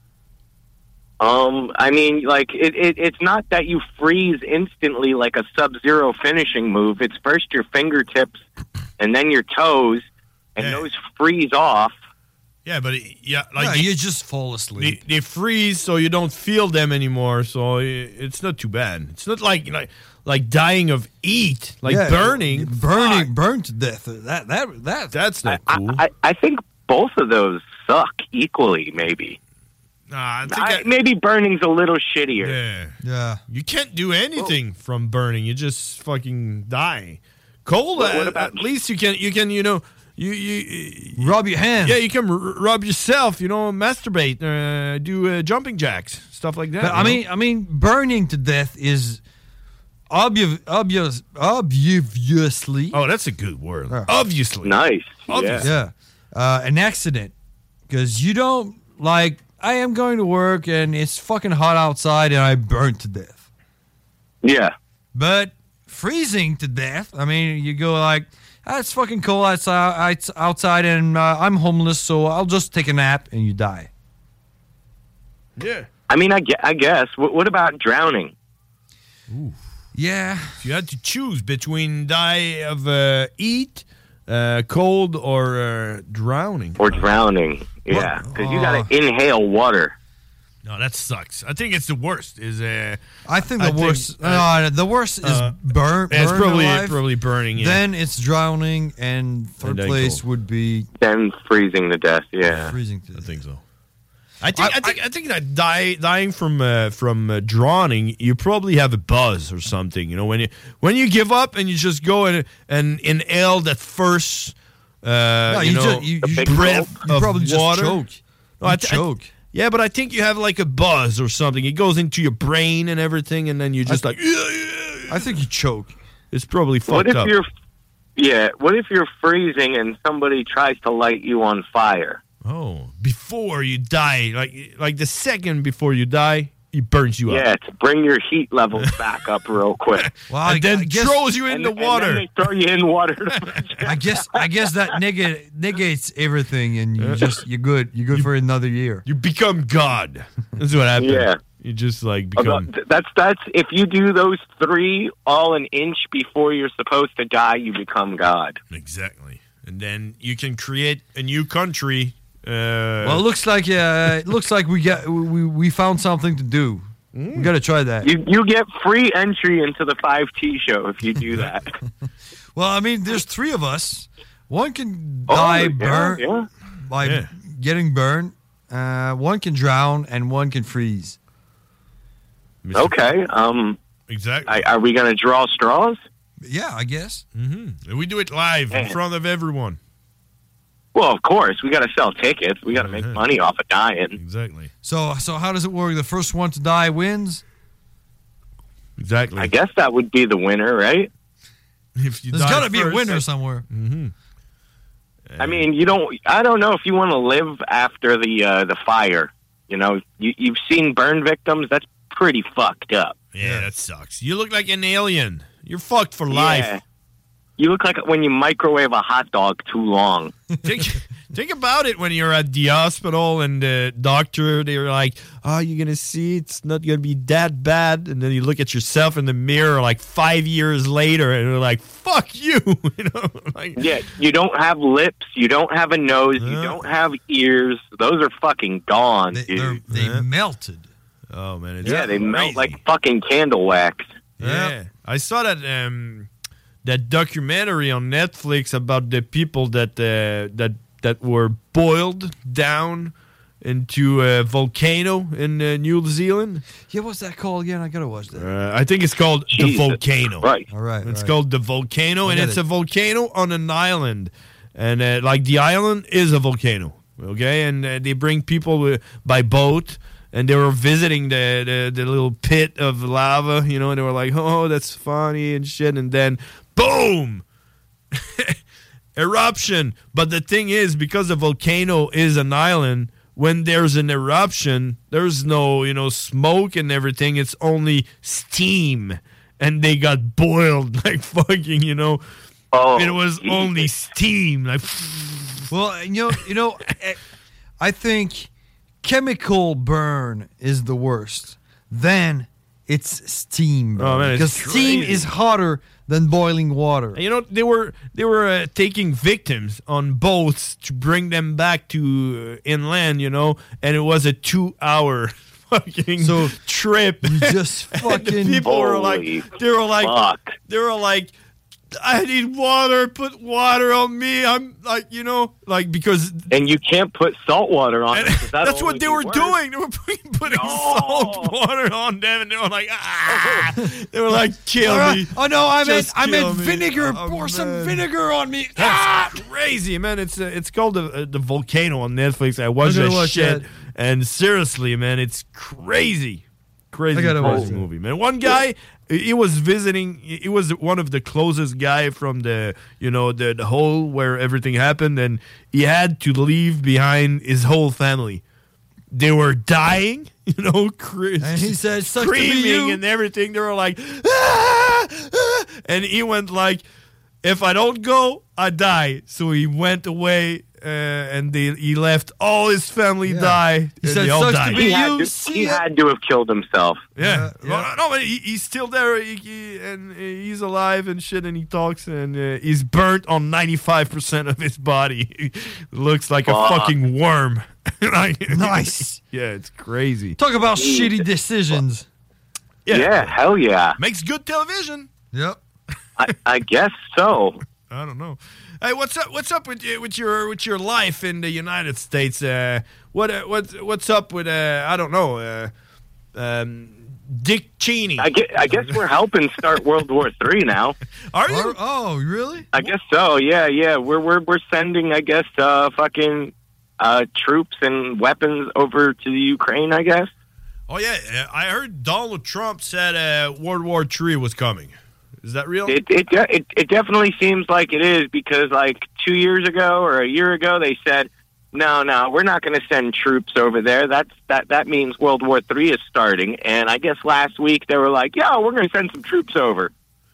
Um, I mean, like it, it. It's not that you freeze instantly like a Sub-Zero finishing move. It's first your fingertips and then your toes, and yeah. those freeze off. Yeah, but it, yeah, like yeah, you just fall asleep. They, they freeze, so you don't feel them anymore. So it, it's not too bad. It's not like like like dying of heat, like yeah, burning, burning, fuck. burned to death. That that that that's not cool. I, I, I think both of those suck equally. Maybe. Nah, I think I, I, maybe burning's a little shittier. Yeah, yeah. You can't do anything oh. from burning. You just fucking die. Cold, what, uh, what about, at least you can you can you know. You, you rub your hands. Yeah, you can r- rub yourself. You know, masturbate, uh, do uh, jumping jacks, stuff like that. But, I know? mean, I mean, burning to death is obvious, obvious, obviously. Oh, that's a good word. Uh, obviously, nice. Obviously. Yeah, uh, an accident because you don't like. I am going to work and it's fucking hot outside and I burned to death. Yeah, but freezing to death. I mean, you go like. Ah, it's fucking cold outside, outside and uh, I'm homeless, so I'll just take a nap and you die. Yeah. I mean, I, I guess. What, what about drowning? Ooh. Yeah. If you had to choose between die of uh, heat, uh, cold, or uh, drowning. Or drowning, yeah. Because you got to inhale water. No, that sucks. I think it's the worst. Is uh, I think the I worst. Think, uh, uh, the worst is uh, burn. It's burn probably alive. probably burning. Yeah. Then it's drowning, and third and place cold. would be then freezing to death. Yeah, freezing to I death. think so. I think I, I, think I, I think that die, dying from uh, from uh, drowning, you probably have a buzz or something. You know, when you when you give up and you just go and and inhale that first uh, no, you, you know just, you, you breath you of probably water. Just choke. No, you I th- choke. I, Yeah, but I think you have like a buzz or something. It goes into your brain and everything, and then you just I, like. Yeah, I think you choke. It's probably fucked what if up. You're, yeah. What if you're freezing and somebody tries to light you on fire? Oh, before you die, like like the second before you die, he burns you yeah, up. Yeah, to bring your heat levels back up real quick. Well, and I, then I guess, throws you in and, the water. And then they throw you in water. I guess I guess that neg- negates everything, and you just you're good. You're good you, for another year. You become God. That's what happens. Yeah, you just like become. That's that's if you do those three all an inch before you're supposed to die, you become God. Exactly, and then you can create a new country. Uh, well, it looks like uh, it looks like we got we we found something to do. Mm. We got to try that. You you get free entry into the five T show if you do that. Well, I mean, there's three of us. One can oh, die yeah, burn yeah. by yeah. getting burned. Uh, one can drown, and one can freeze. Okay. Um. Exactly. I, are we going to draw straws? Yeah, I guess. Mm-hmm. We do it live Man. in front of everyone. Well, of course, we got to sell tickets. We got to make yeah. money off of dying. Exactly. So, so how does it work? The first one to die wins. Exactly. I guess that would be the winner, right? If you There's got to be a winner somewhere. Mm-hmm. I mean, you don't. I don't know if you want to live after the uh, the fire. You know, you, you've seen burn victims. That's pretty fucked up. Yeah, that sucks. You look like an alien. You're fucked for life. Yeah. You look like when you microwave a hot dog too long. think, think about it when you're at the hospital and the doctor, they're like, oh, you're going to see it's not going to be that bad. And then you look at yourself in the mirror like five years later and you're like, fuck you. you know, like, yeah, you don't have lips. You don't have a nose. Uh, you don't have ears. Those are fucking gone, they, dude. They uh, melted. Oh, man. It's yeah, they crazy. melt like fucking candle wax. Yeah. yeah. I saw that... Um, that documentary on Netflix about the people that uh, that that were boiled down into a volcano in uh, New Zealand. Yeah, what's that called again? I gotta watch that. Uh, I think it's called Jesus. The Volcano. Right. All right. It's right. called The Volcano, and it's it. a volcano on an island. And uh, like the island is a volcano, okay? And uh, they bring people uh, by boat and they were visiting the, the, the little pit of lava, you know, and they were like, oh, that's funny and shit. And then, boom! Eruption. But the thing is, because the volcano is an island, when there's an eruption, there's no, you know, smoke and everything. It's only steam. And they got boiled like fucking, you know. Oh, it was geez. only steam. Like, well, you know, you know, I think chemical burn is the worst. Then it's steam burn. Oh, man, it's because steam crazy. is hotter than boiling water. And you know, they were they were uh, taking victims on boats to bring them back to uh, inland, you know, and it was a two-hour fucking so trip. You just And fucking the people were like, they were like, fuck. they were like, I need water. Put water on me. I'm like, you know, like because. And you can't put salt water on it. 'cause that'll That's what only they be were worse. doing. They were putting, putting salt water on them, and they were like, ah. They were like, kill me. Oh no, I meant Just I meant kill me. vinegar. Oh, Pour some man. vinegar on me. That's Ah! crazy, man. It's uh, it's called the uh, the volcano on Netflix. I watched I'm that gonna watch shit, that. and seriously, man, it's crazy, crazy, I gotta watch crazy that. movie, man. One guy, he was visiting. He was one of the closest guy from the you know the the hole where everything happened, and he had to leave behind his whole family. They were dying, you know, cr- And he said, "Sucks to be screaming you." and everything. They were like, ah, ah, and he went like, if I don't go, I die. So he went away, uh, and they, he left all his family Yeah. die. He and said, they all "Sucks to died. be He, had you." to, See he ya. had to have killed himself. Yeah, Yeah, Well, no, but he, he's still there, he, he- and uh, he's alive and shit, and he talks, and uh, he's burnt on ninety-five percent of his body. Looks like Fuck. a fucking worm. Like- Nice. Yeah, it's crazy. Talk about shitty decisions. Yeah, hell yeah. Makes good television. Yep. I, I guess so. I don't know. Hey, what's up? What's up with you, with your with your life in the United States? Uh, what uh, what what's up with uh, I don't know. Uh, um, Dick Cheney. I guess, I guess we're helping start World War Three now. Are you? Oh, oh, really? I guess so. Yeah, yeah. We're we're we're sending, I guess, uh, fucking uh, troops and weapons over to the Ukraine. I guess. Oh yeah, uh, I heard Donald Trump said uh, World War Three was coming. Is that real? It it, de- it it definitely seems like it is because like two years ago or a year ago they said, no, no, we're not going to send troops over there. That's that that means World War Three is starting. And I guess last week they were like, yeah, we're going to send some troops over.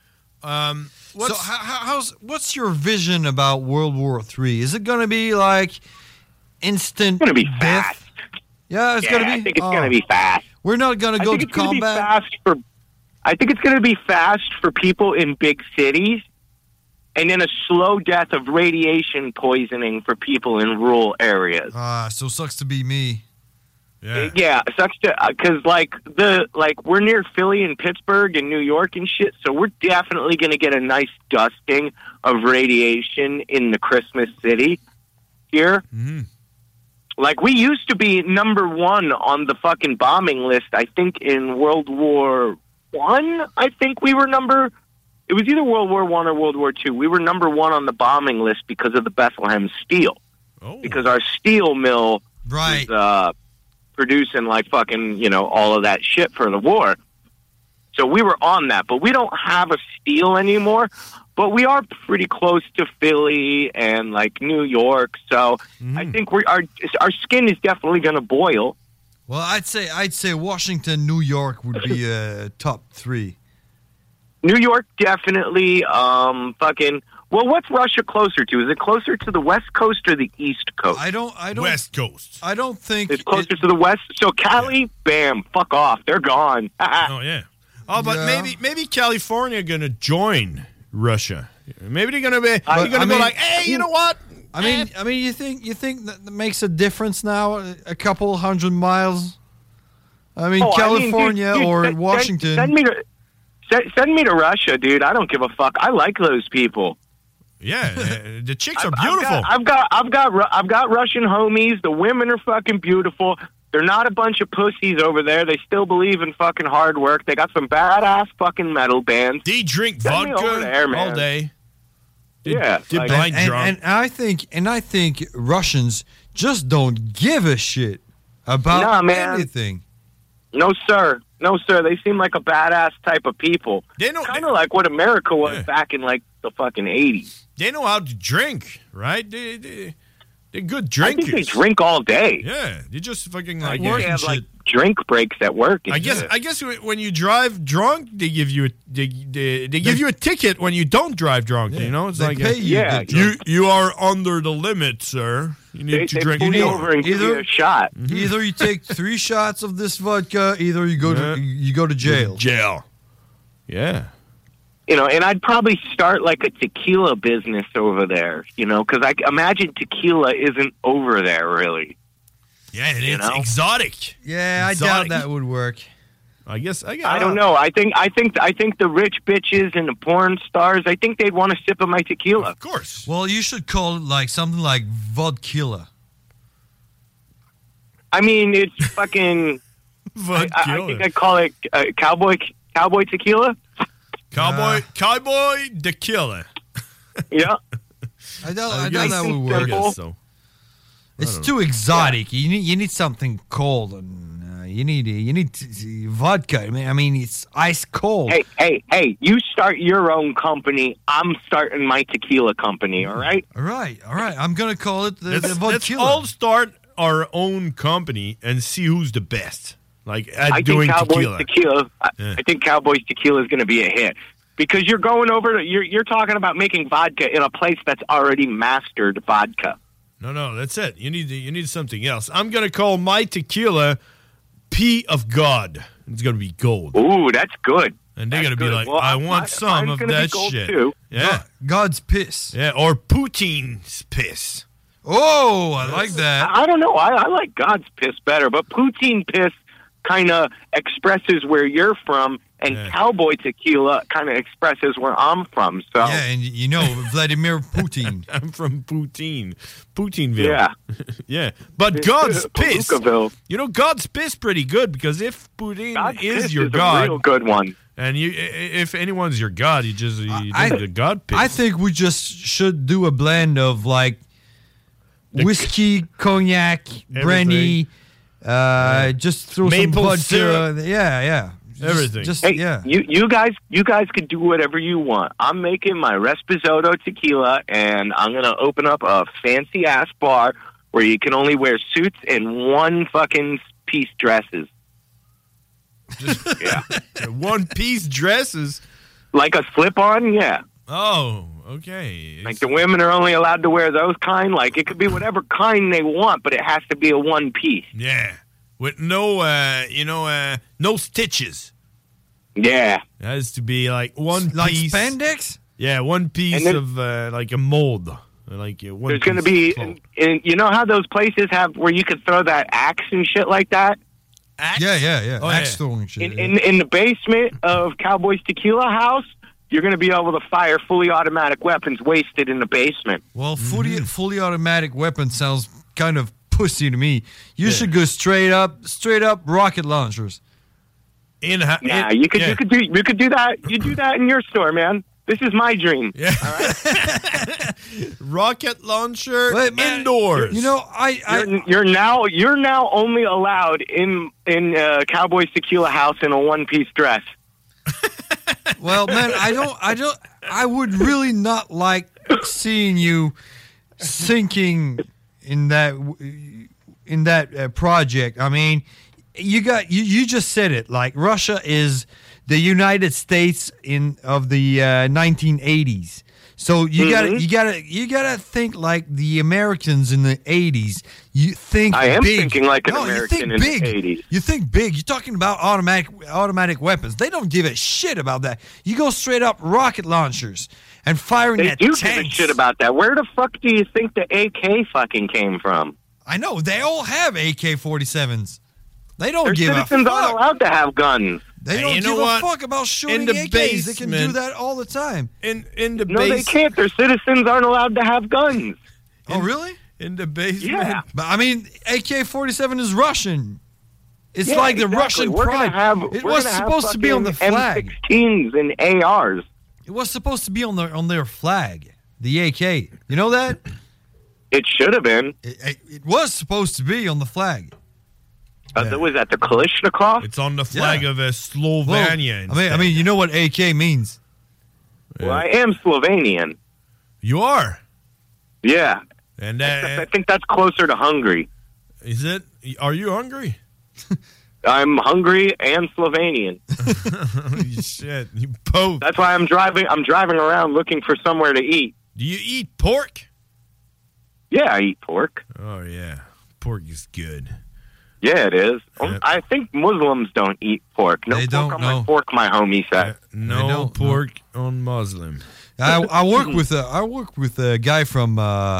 Um, So how, how- how's what's your vision about World War Three? Is it going to be like instant? It's going to be death? fast. Yeah, it's Yeah, going to be. I think it's oh. going to be fast. We're not going to I go think to it's gonna be combat. fast for. I think it's going to be fast for people in big cities, and then a slow death of radiation poisoning for people in rural areas. Ah, so sucks to be me. Yeah. Yeah, it sucks to because like the like we're near Philly and Pittsburgh and New York and shit, so we're definitely going to get a nice dusting of radiation in the Christmas city here. Mm-hmm. Like we used to be number one on the fucking bombing list. I think in World War One, I think we were number. It was either World War One or World War Two. We were number one on the bombing list because of the Bethlehem Steel. Oh. Because our steel mill Right. was uh, producing like fucking you know all of that shit for the war. So we were on that, but we don't have a steel anymore. But we are pretty close to Philly and like New York, so Mm-hmm. I think we our our skin is definitely going to boil. Well, I'd say I'd say Washington, New York would be uh, top three. New York definitely. Um, fucking. Well, what's Russia closer to? Is it closer to the West Coast or the East Coast? I don't. I don't. West Coast. I don't think It's closer to the West. So Cali, bam, fuck off. They're gone. Oh yeah. Oh, but Yeah. maybe maybe California gonna join Russia. Maybe they're gonna be. They're I- gonna I go mean- like, hey, you know what? I mean, I mean, you think you think that makes a difference now? A- A couple hundred miles. I mean, Oh, I mean, dude, California dude, or send- Washington. Send, send me to send, send me to Russia, dude. I don't give a fuck. I like those people. Yeah, uh, the chicks are I've- beautiful. I've got, I've got, I've got, Ru- I've got Russian homies. The women are fucking beautiful. They're not a bunch of pussies over there. They still believe in fucking hard work. They got some badass fucking metal bands. They drink Send me over vodka there, man. all day. They, Yeah, they like- blind and, drunk. and I think and I think Russians just don't give a shit about Nah, man. anything. No, sir. No, sir. They seem like a badass type of people. They know kind of like what America was Yeah. back in like the fucking eighties. They know how to drink, right? They, they, they're good I drinkers. think they drink all day. Yeah, they just fucking I like think work they and have shit. like drink breaks at work. and I guess shit. I guess when you drive drunk, they give you a, they, they, they give you a ticket when you don't drive drunk. You know, it's They like pay a, you to Yeah. get you drunk. you are under the limit, sir. You need they, to they drink pull you more. over and give you Either- a shot. Either you take three shots of this vodka, either you go Yeah. to you go to jail. Jail. Yeah. You know, and I'd probably start like a tequila business over there. You know, because I imagine tequila isn't over there really. Yeah, and You it's know? exotic. Yeah, I Exotic. doubt that would work. I guess I, I don't know. I think I think I think the rich bitches and the porn stars, I think they'd want a sip of my tequila. Of course. Well, you should call it like something like vodkilla. I mean, it's fucking. I, I think I'd call it uh, cowboy cowboy tequila. Cowboy Cowboy the Killer. Yeah. I doubt, I I doubt guess- that would I work. guess so. It's I don't too know. exotic. You need you need something cold, and uh, you need you need t- t- vodka. I mean, I mean, it's ice cold. Hey, hey, hey! You start your own company. I'm starting my tequila company. All right. All right, all right. I'm gonna call it the, the Let's, let's vodkilla. all start our own company and see who's the best. Like at I doing think Cowboys tequila. tequila. I, Yeah. I think Cowboys tequila is going to be a hit because you're going over. To, you're you're talking about making vodka in a place that's already mastered vodka. No, no, that's it. You need you need something else. I'm gonna call my tequila P of God. It's gonna be gold. Ooh, that's good. And they're That's gonna be good. like, Well, I my- want some mine's of gonna be that gold, shit. too. Yeah. God's piss. Yeah, or Putin's piss. Oh, I like that. I, I don't know. I, I like God's piss better, but poutine piss kind of expresses where you're from, and cowboy tequila kind of expresses where I'm from. So Yeah, and you know Vladimir Putin. I'm from Poutine, Poutineville. Yeah. yeah. But God's piss. Palookaville. You know, God's piss pretty good because if Putin God's is piss your is God, a real good one. and you, i- if anyone's your God, you just you I- drink the God piss. I think we just should do a blend of like whiskey, cognac, brandy. Uh, just throw Maple some vodka. syrup. Yeah, yeah. Just- Everything. Just, Hey, yeah. you you guys you guys could do whatever you want. I'm making my Resposado tequila, and I'm gonna open up a fancy ass bar where you can only wear suits and one fucking piece dresses. yeah, one piece dresses. Like a slip on, yeah. Oh, okay. Like the women are only allowed to wear those kind. Like it could be whatever kind they want, but it has to be a one piece. Yeah, with no, uh, you know, uh, no stitches. Yeah, it has to be like one Like piece. spandex? Yeah, one piece And then- of uh, like a mold, like uh, one. There's going to piece be, of cloth. and you know how those places have where you could throw that axe and shit like that. Axe? Yeah, yeah, yeah. Oh, Axe yeah. throwing shit. In, in in the basement of Cowboys Tequila House, you're going to be able to fire fully automatic weapons wasted in the basement. Well, fully fully automatic weapon sounds kind of pussy to me. You should go straight up, straight up rocket launchers. In ha- Yeah, in- you could yeah. you could do you could do that. You do that in your store, man. This is my dream. Yeah. Rocket launcher Wait, man, indoors. You know, I, I You're, you're now you're now only allowed in in uh, Cowboys Tequila House in a one piece dress. well, man, I don't, I don't, I would really not like seeing you sinking in that in that uh, project. I mean, you got you, you just said it. Like Russia is the United States in of the uh, nineteen eighties. So you gotta Mhm. you gotta you gotta think like the Americans in the eighties. You think I am big. thinking like an no, American you think in big. the eighties. You think big. You're talking about automatic automatic weapons. They don't give a shit about that. You go straight up rocket launchers and firing They at do tanks. give a shit about that. Where the fuck do you think the A K fucking came from? I know they all have A K forty-sevens. They don't Their give a citizens aren't fuck. allowed to have guns. They Hey, don't you give know a what? fuck about shooting In the A Ks. They can do basement- that all the time. in in the No, they base. can't. Their citizens aren't allowed to have guns. Oh, really? In the basement. Yeah. But I mean, A K forty-seven is Russian. It's Yeah, like the exactly. Russian We're gonna pride. have, it we're was gonna have supposed to be on the fucking flag. M sixteens and A Rs. It was supposed to be on their on their flag. The A K. You know that? It should have been. It, it, it was supposed to be on the flag. Uh, that was at the Kalashnikov. It's on the flag Yeah. of uh, Slovenia. Well, I mean, I mean, you know what A K means. Well, I am Slovenian. You are? Yeah. And uh, Except I think that's closer to Hungary. Is it? Are you hungry? I'm hungry and Slovenian. Holy shit! You both. That's why I'm driving. I'm driving around looking for somewhere to eat. Do you eat pork? Yeah, I eat pork. Oh yeah, pork is good. Yeah, it is. Um, I think Muslims don't eat pork. No They pork don't, on no. my pork, my homie said. No don't, pork on Muslim. I, I work with a I work with a guy from uh,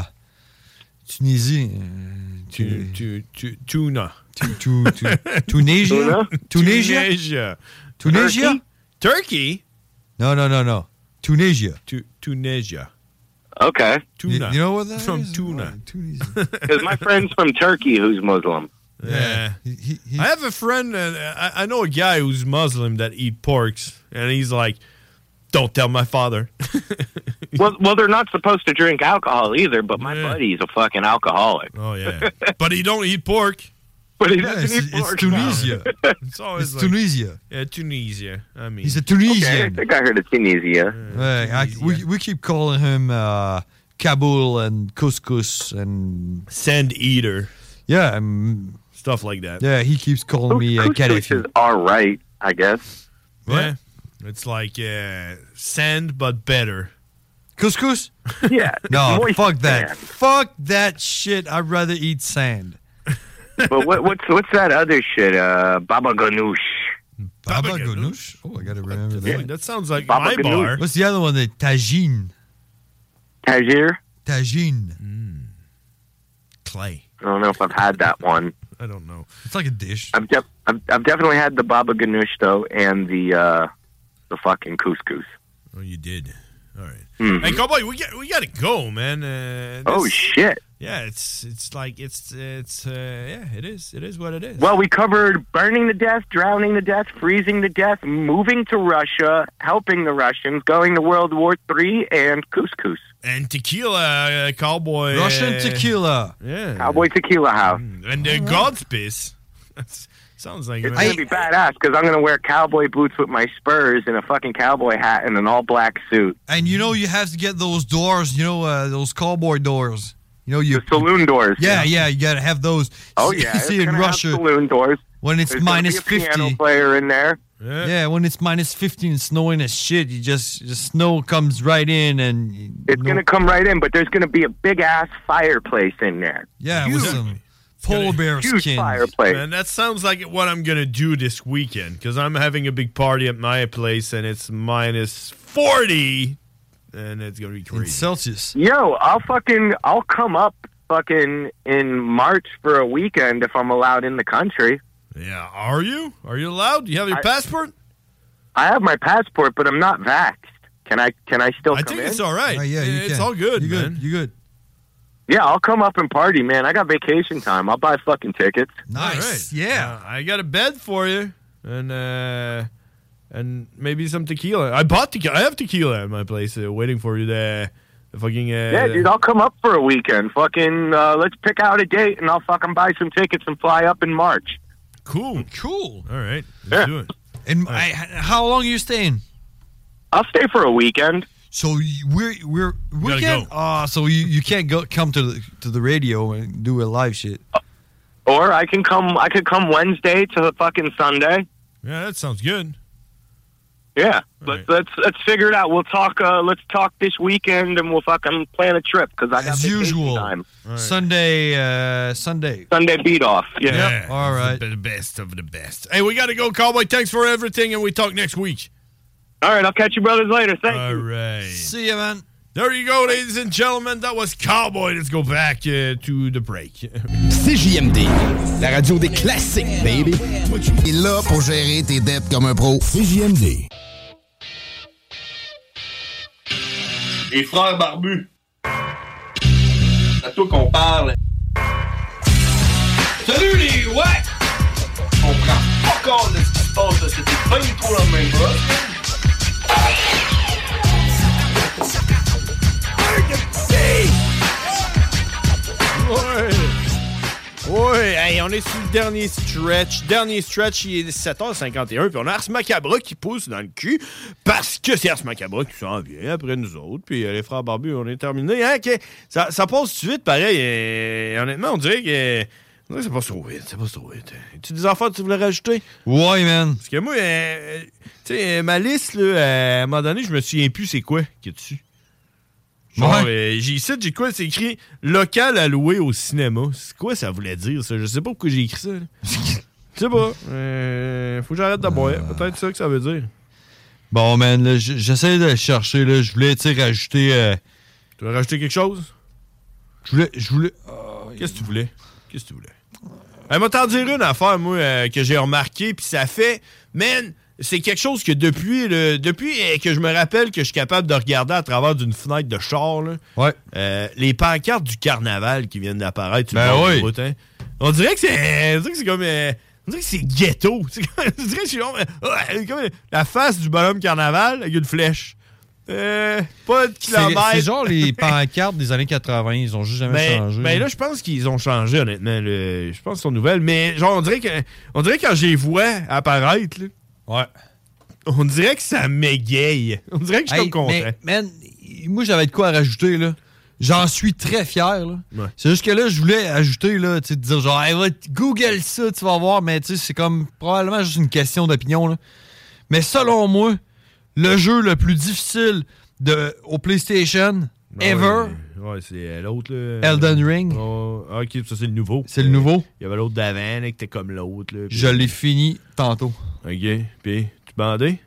Tunisia. Tu- tu- tu- Tuna. Tu- tu- tu- Tunisia? Tunisia? Tunisia. Tunisia? Turkey? No, no, no, no. Tunisia. Tu- Tunisia. Okay. Tuna. You, you know what that From is? tuna. Because my friend's from Turkey who's Muslim. Yeah. I have a friend, uh, I, I know a guy who's Muslim that eat porks, and he's like, don't tell my father. well, well, they're not supposed to drink alcohol either, but my buddy's a fucking alcoholic. Oh, yeah. But he don't eat pork. But he Yeah, doesn't it's, eat it's pork. Tunisia. It's always It's like, Tunisia. Yeah, Tunisia. I mean, He's a Okay, I Tunisian. think I heard of Tunisia. Right, I, we, we keep calling him uh, Kabul and couscous and sand eater. Yeah, um, stuff like that. Yeah, he keeps calling me uh, Couscous is Kadhafi. all right, I guess. Yeah. It's like uh, sand, but better. Couscous? Yeah. No, moist fuck that. sand. Fuck that shit. I'd rather eat sand. But what, what's what's that other shit? Uh, Baba Ganoush. Baba ganoush? Oh, I gotta remember that. That sounds like Baba my ganoush. bar. What's the other one? The tagine. Tajir? Tagine. Clay. I don't know if I've had that one. I don't know. It's like a dish. I've, def- I've I've definitely had the Baba Ganoush though, and the uh, the fucking couscous. Oh, you did. All right. Mhm. Hey, cowboy, we got we got to go, man. Uh, Oh this- shit! Yeah, it's it's like it's it's uh, yeah, it is it is what it is. Well, we covered burning to death, drowning to death, freezing to death, moving to Russia, helping the Russians, going to World War Three, and couscous. And tequila, uh, cowboy. Russian uh, tequila. Yeah. Cowboy Tequila House. And uh, God's piss. That's, sounds like It's gonna be badass because I'm gonna wear cowboy boots with my spurs and a fucking cowboy hat and an all black suit. And you know you have to get those doors, you know, uh, those cowboy doors. You know, you The saloon doors. Yeah, yeah, you gotta have those. Oh See- yeah, you it's see in gonna have Russia saloon doors. when it's There's gonna minus be a piano fifty. player in there. Yeah. Yeah, when it's minus fifty and snowing as shit, you just, just snow comes right in and It's gonna come right in, but there's gonna be a big ass fireplace in there. yeah, with some polar bear Huge skins. fireplace. Man, that sounds like what I'm gonna do this weekend because I'm having a big party at my place and it's minus forty, and it's gonna be In crazy. Celsius. Yo, I'll fucking I'll come up fucking in March for a weekend if I'm allowed in the country. Yeah, are you? Are you allowed? Do you have your I- passport? I have my passport, but I'm not vaxxed. Can I can I still I come think in? it's all right. Oh, yeah, you it's can. all good, You man. good? You good? Yeah, I'll come up and party, man. I got vacation time. I'll buy fucking tickets. Nice. All right. Yeah. Uh, I got a bed for you, and uh, and maybe some tequila. I bought tequila. I have tequila at my place, uh, waiting for you. The, the fucking uh, Yeah, dude, I'll come up for a weekend. Fucking uh, let's pick out a date and I'll fucking buy some tickets and fly up in March. Cool. Cool. All right, let's Yeah. do it. And I, how long are you staying? I'll stay for a weekend. So you- we're we're we gotta can't. go. Ah, so you, you can't go come to the to the radio and do a live shit. Or I can come I could come Wednesday to the fucking Sunday. Yeah, that sounds good. Yeah. All Let's right. let's let's figure it out. We'll talk uh, let's talk this weekend and we'll fucking plan a trip cuz I got As vacation usual. time. right. Sunday, uh, Sunday. Sunday beat off. Yeah. Yeah, all it's right. the, the best of the best. Hey, we got to go, cowboy. Thanks for everything, and we talk next week. All right, I'll catch you brothers later. Thank All you. right. See ya, man. There you go, ladies and gentlemen. That was Cowboy. Let's go back uh, to the break. C J M D, la radio des classiques, baby. Et là pour gérer tes dettes comme un pro. C J M D. Les frères barbus. C'est à toi qu'on parle. Salut les ouais! On prend pas compte de ce qui se passe, là. C'était pas du tout la même chose. Ouais. Ouais, hey, on est sur le dernier stretch. Dernier stretch, il est sept heures cinquante et un, puis on a Ars Macabra qui pousse dans le cul, parce que c'est Ars Macabra qui s'en vient après nous autres, puis euh, les frères barbus, on est terminé. Hein, okay. ça, ça passe tout de suite, pareil. Et, honnêtement, on dirait que... On dirait que ça passe trop vite, ça passe trop vite. Tu des affaires que tu voulais rajouter? Ouais, man. Parce que moi, euh, tu sais, ma liste, là, euh, à un moment donné, je me souviens plus c'est quoi qu'il y a dessus. Genre, ouais. euh, j'ai ici, j'ai quoi? C'est écrit « Local à louer au cinéma ». C'est quoi ça voulait dire, ça? Je sais pas pourquoi j'ai écrit ça. Je sais pas. Euh, faut que j'arrête de boire. Euh... Peut-être ça que ça veut dire. Bon, man, là, j'essaie de le chercher. Là. Je voulais, tu sais, rajouter... Euh... Tu veux rajouter quelque chose? Je voulais... Je voulais... Oh, Qu'est-ce que tu voulais? Qu'est-ce que tu voulais? Elle m'a t'en dire une affaire, moi, euh, que j'ai remarqué, puis ça fait... Man, c'est quelque chose que depuis le, depuis euh, que je me rappelle que je suis capable de regarder à travers d'une fenêtre de char, là, ouais. euh, les pancartes du carnaval qui viennent d'apparaître sur ben le bord oui. de route, hein. On dirait que c'est... On dirait que c'est comme... Euh, on dirait que c'est ghetto. C'est comme, on dirait que c'est comme, euh, comme la face du bonhomme carnaval avec une flèche. Euh, pas de kilomètres. C'est, c'est genre les pancartes des années quatre-vingts, ils ont juste jamais ben, changé. Ben là, je pense qu'ils ont changé, honnêtement. Le, je pense qu'ils sont nouvelles, mais genre, on dirait que, on dirait que quand je les vois apparaître, là, ouais. On dirait que ça m'égaye. On dirait que je suis hey, comme content. Mais, man, moi, j'avais de quoi à rajouter, là. J'en suis très fier, là. Ouais. C'est juste que là, je voulais ajouter, là, tu sais, dire genre, hey, va Google ça, tu vas voir, mais tu sais, c'est comme probablement juste une question d'opinion, là. Mais selon moi, le jeu le plus difficile de, au PlayStation ouais, ever. Ouais, c'est l'autre, là. Elden Ring. Oh, ok, ça, c'est le nouveau. C'est le nouveau. Il y avait l'autre d'avant, là, qui était comme l'autre, là. Je l'ai fini tantôt. Ok, puis, tu bandé?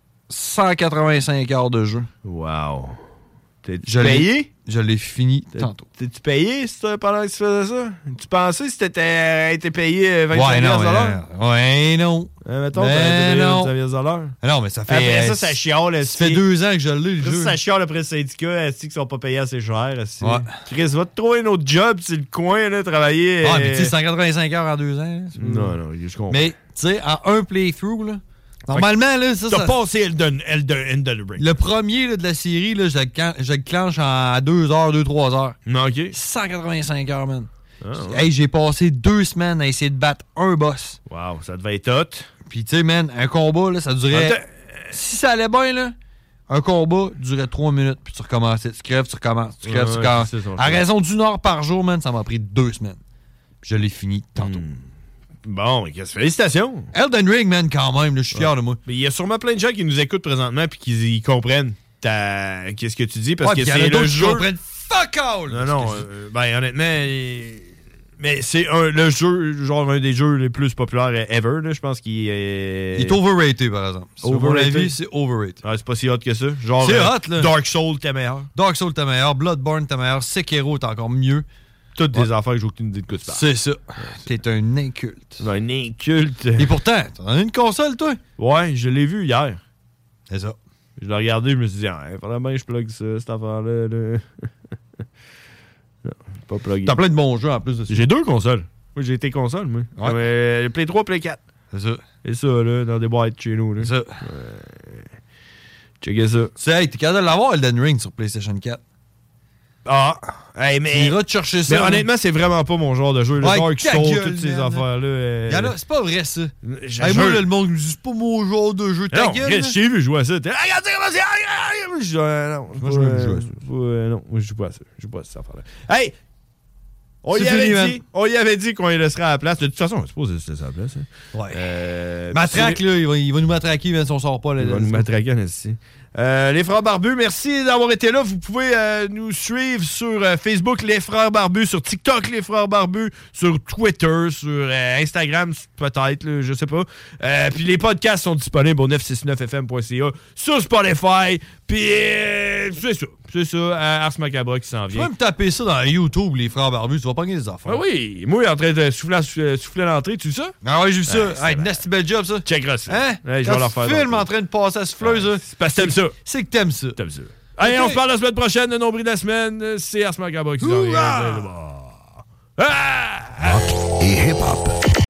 cent quatre-vingt-cinq heures de jeu. Wow. T'es-tu je payé? L'ai, je l'ai fini T'es, tantôt. T'es-tu payé pendant que tu faisais ça? Tu pensais si t'étais été payé vingt-cinq ouais, non, dollars? Ouais, non. Euh, mettons, ben t'as non. vingt dollars. Non, mais ça fait... Après ça, ça chiale. Ça fait deux ans que je l'ai, le jeu. Ça, ça chiale après le syndicat, est-ce qu'ils sont pas payés assez cher? Est-ce ouais. Chris, va te trouver un autre job, c'est le coin, là, travailler... Ah, euh... mais tu sais, cent quatre-vingt-cinq heures en deux ans. Non, non, je comprends. Mais, tu sais, en un playthrough, là, normalement, là, ça... T'as ça... passé Elden, Elden, Elden Ring. Le premier là, de la série, là, je le clenche en deux heures, deux trois heures. OK. cent quatre-vingt-cinq heures, man. Ah, ouais. Hey, j'ai passé deux semaines à essayer de battre un boss. Wow, ça devait être hot. Puis, tu sais, man, un combat, là, ça durait... Attends. Si ça allait bien, là, un combat durait trois minutes, puis tu recommençais. Tu crèves, tu recommences. Tu crèves, ouais, tu recommences. À raison d'une heure par jour, man, ça m'a pris deux semaines. Puis je l'ai fini tantôt. Hmm. Bon, mais félicitations. Elden Ring, man, quand même, je suis fier ouais. de moi. Mais il y a sûrement plein de gens qui nous écoutent présentement puis qui ils comprennent ta... qu'est-ce que tu dis parce ouais, que c'est le jeu. Qui comprennent fuck all. Non, non, euh, ben honnêtement, mais c'est un, le jeu, genre un des jeux les plus populaires ever, là, je pense qu'il est... Il est overrated, par exemple. Overrated? Avis, c'est overrated. Ah, c'est pas si hot que ça. Genre, c'est euh, hot, là. Dark Souls, t'es meilleur. Dark Souls, t'es meilleur. Bloodborne, t'es meilleur. Sekiro, t'es encore mieux. Toutes ouais. des affaires que j'ai aucune idée de quoi tu parles. C'est ça. T'es un inculte. Un inculte. Et pourtant, t'en as une console, toi? Ouais, je l'ai vu hier. C'est ça. Je l'ai regardé, je me suis dit, ah, faudrait bien que je plug ça, cette affaire-là. Là. Non, pas plugué. T'as plein de bons jeux en plus de ça. J'ai deux consoles. Moi, j'ai été console, moi. Ouais. Euh, Play trois, Play quatre. C'est ça. C'est ça, là, dans des boîtes chez nous. Là. C'est ça. Euh, checkez ça. C'est, hey, t'es capable de l'avoir, Elden Ring, sur PlayStation quatre. Ah! Hey, mais. Tu iras te chercher ça. Mais honnêtement, c'est vraiment pas mon genre de jeu. Le ouais, Dark Souls, gueule, toutes ces man. affaires-là. Euh... Y en a, c'est pas vrai, ça. Hey, moi, là, le monde me dit, c'est pas mon genre de jeu. Ta non, gueule. Qu'est-ce que j'ai vu jouer à ça? T'es, regarde, comment c'est. Je dis, euh, non, moi, je veux jouer à ça. Euh, non, moi, je joue pas à ça. Je joue pas à cette affaire-là. Hey! On y, avait fini, dit, on y avait dit qu'on y laisserait à la place. De toute façon, on suppose que c'était à la place. Hein. Ouais. Euh, Matraque, là, il va, il va nous matraquer même si on sort pas. Là, il va là, nous ça. matraquer, ici. Euh, les Frères Barbus, merci d'avoir été là. Vous pouvez euh, nous suivre sur euh, Facebook, Les Frères Barbus, sur TikTok, Les Frères Barbus, sur Twitter, sur euh, Instagram, peut-être, là, je sais pas. Euh, puis les podcasts sont disponibles au neuf cent soixante-neuf F M point C A, sur Spotify. Puis euh, c'est ça, c'est ça, euh, Ars Macabra qui s'en vient. Tu vas me taper ça dans YouTube, Les Frères Barbus, tu vas pas gagner des affaires. Ah oui, moi, en train de souffler, souffler l'entrée, tu sais ça? Ah oui, j'ai vu ça. Ah, hey, nasty bel job, ça. Checkera ça. Hein? Ouais, je vais leur faire. Tu filmes en train de passer à souffleuse, ouais, c'est parce que t'aimes ça. C'est que t'aimes ça. T'aimes ça. Allez, okay. On se parle la semaine prochaine. Le nombril de la semaine, c'est Ars Macabra qui s'en vient. Ah! Rock et hip-hop.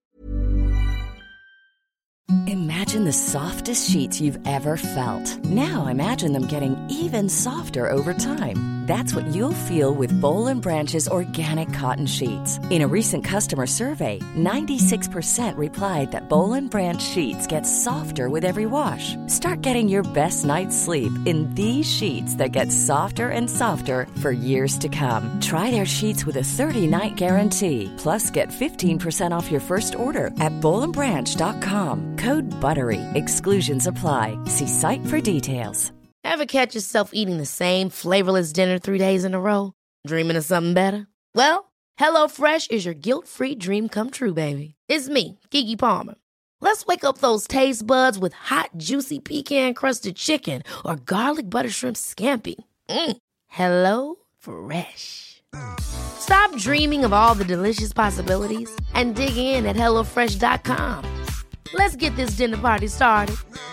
Imagine the softest sheets you've ever felt. Now imagine them getting even softer over time. That's what you'll feel with Boll and Branch's organic cotton sheets. In a recent customer survey, ninety-six percent replied that Boll and Branch sheets get softer with every wash. Start getting your best night's sleep in these sheets that get softer and softer for years to come. Try their sheets with a thirty-night guarantee. Plus, get fifteen percent off your first order at boll and branch dot com. Code BUTTERY. Exclusions apply. See site for details. Ever catch yourself eating the same flavorless dinner three days in a row? Dreaming of something better? Well, HelloFresh is your guilt-free dream come true, baby. It's me, Keke Palmer. Let's wake up those taste buds with hot, juicy pecan-crusted chicken or garlic butter shrimp scampi. Mm. Hello Fresh. Stop dreaming of all the delicious possibilities and dig in at hello fresh dot com. Let's get this dinner party started.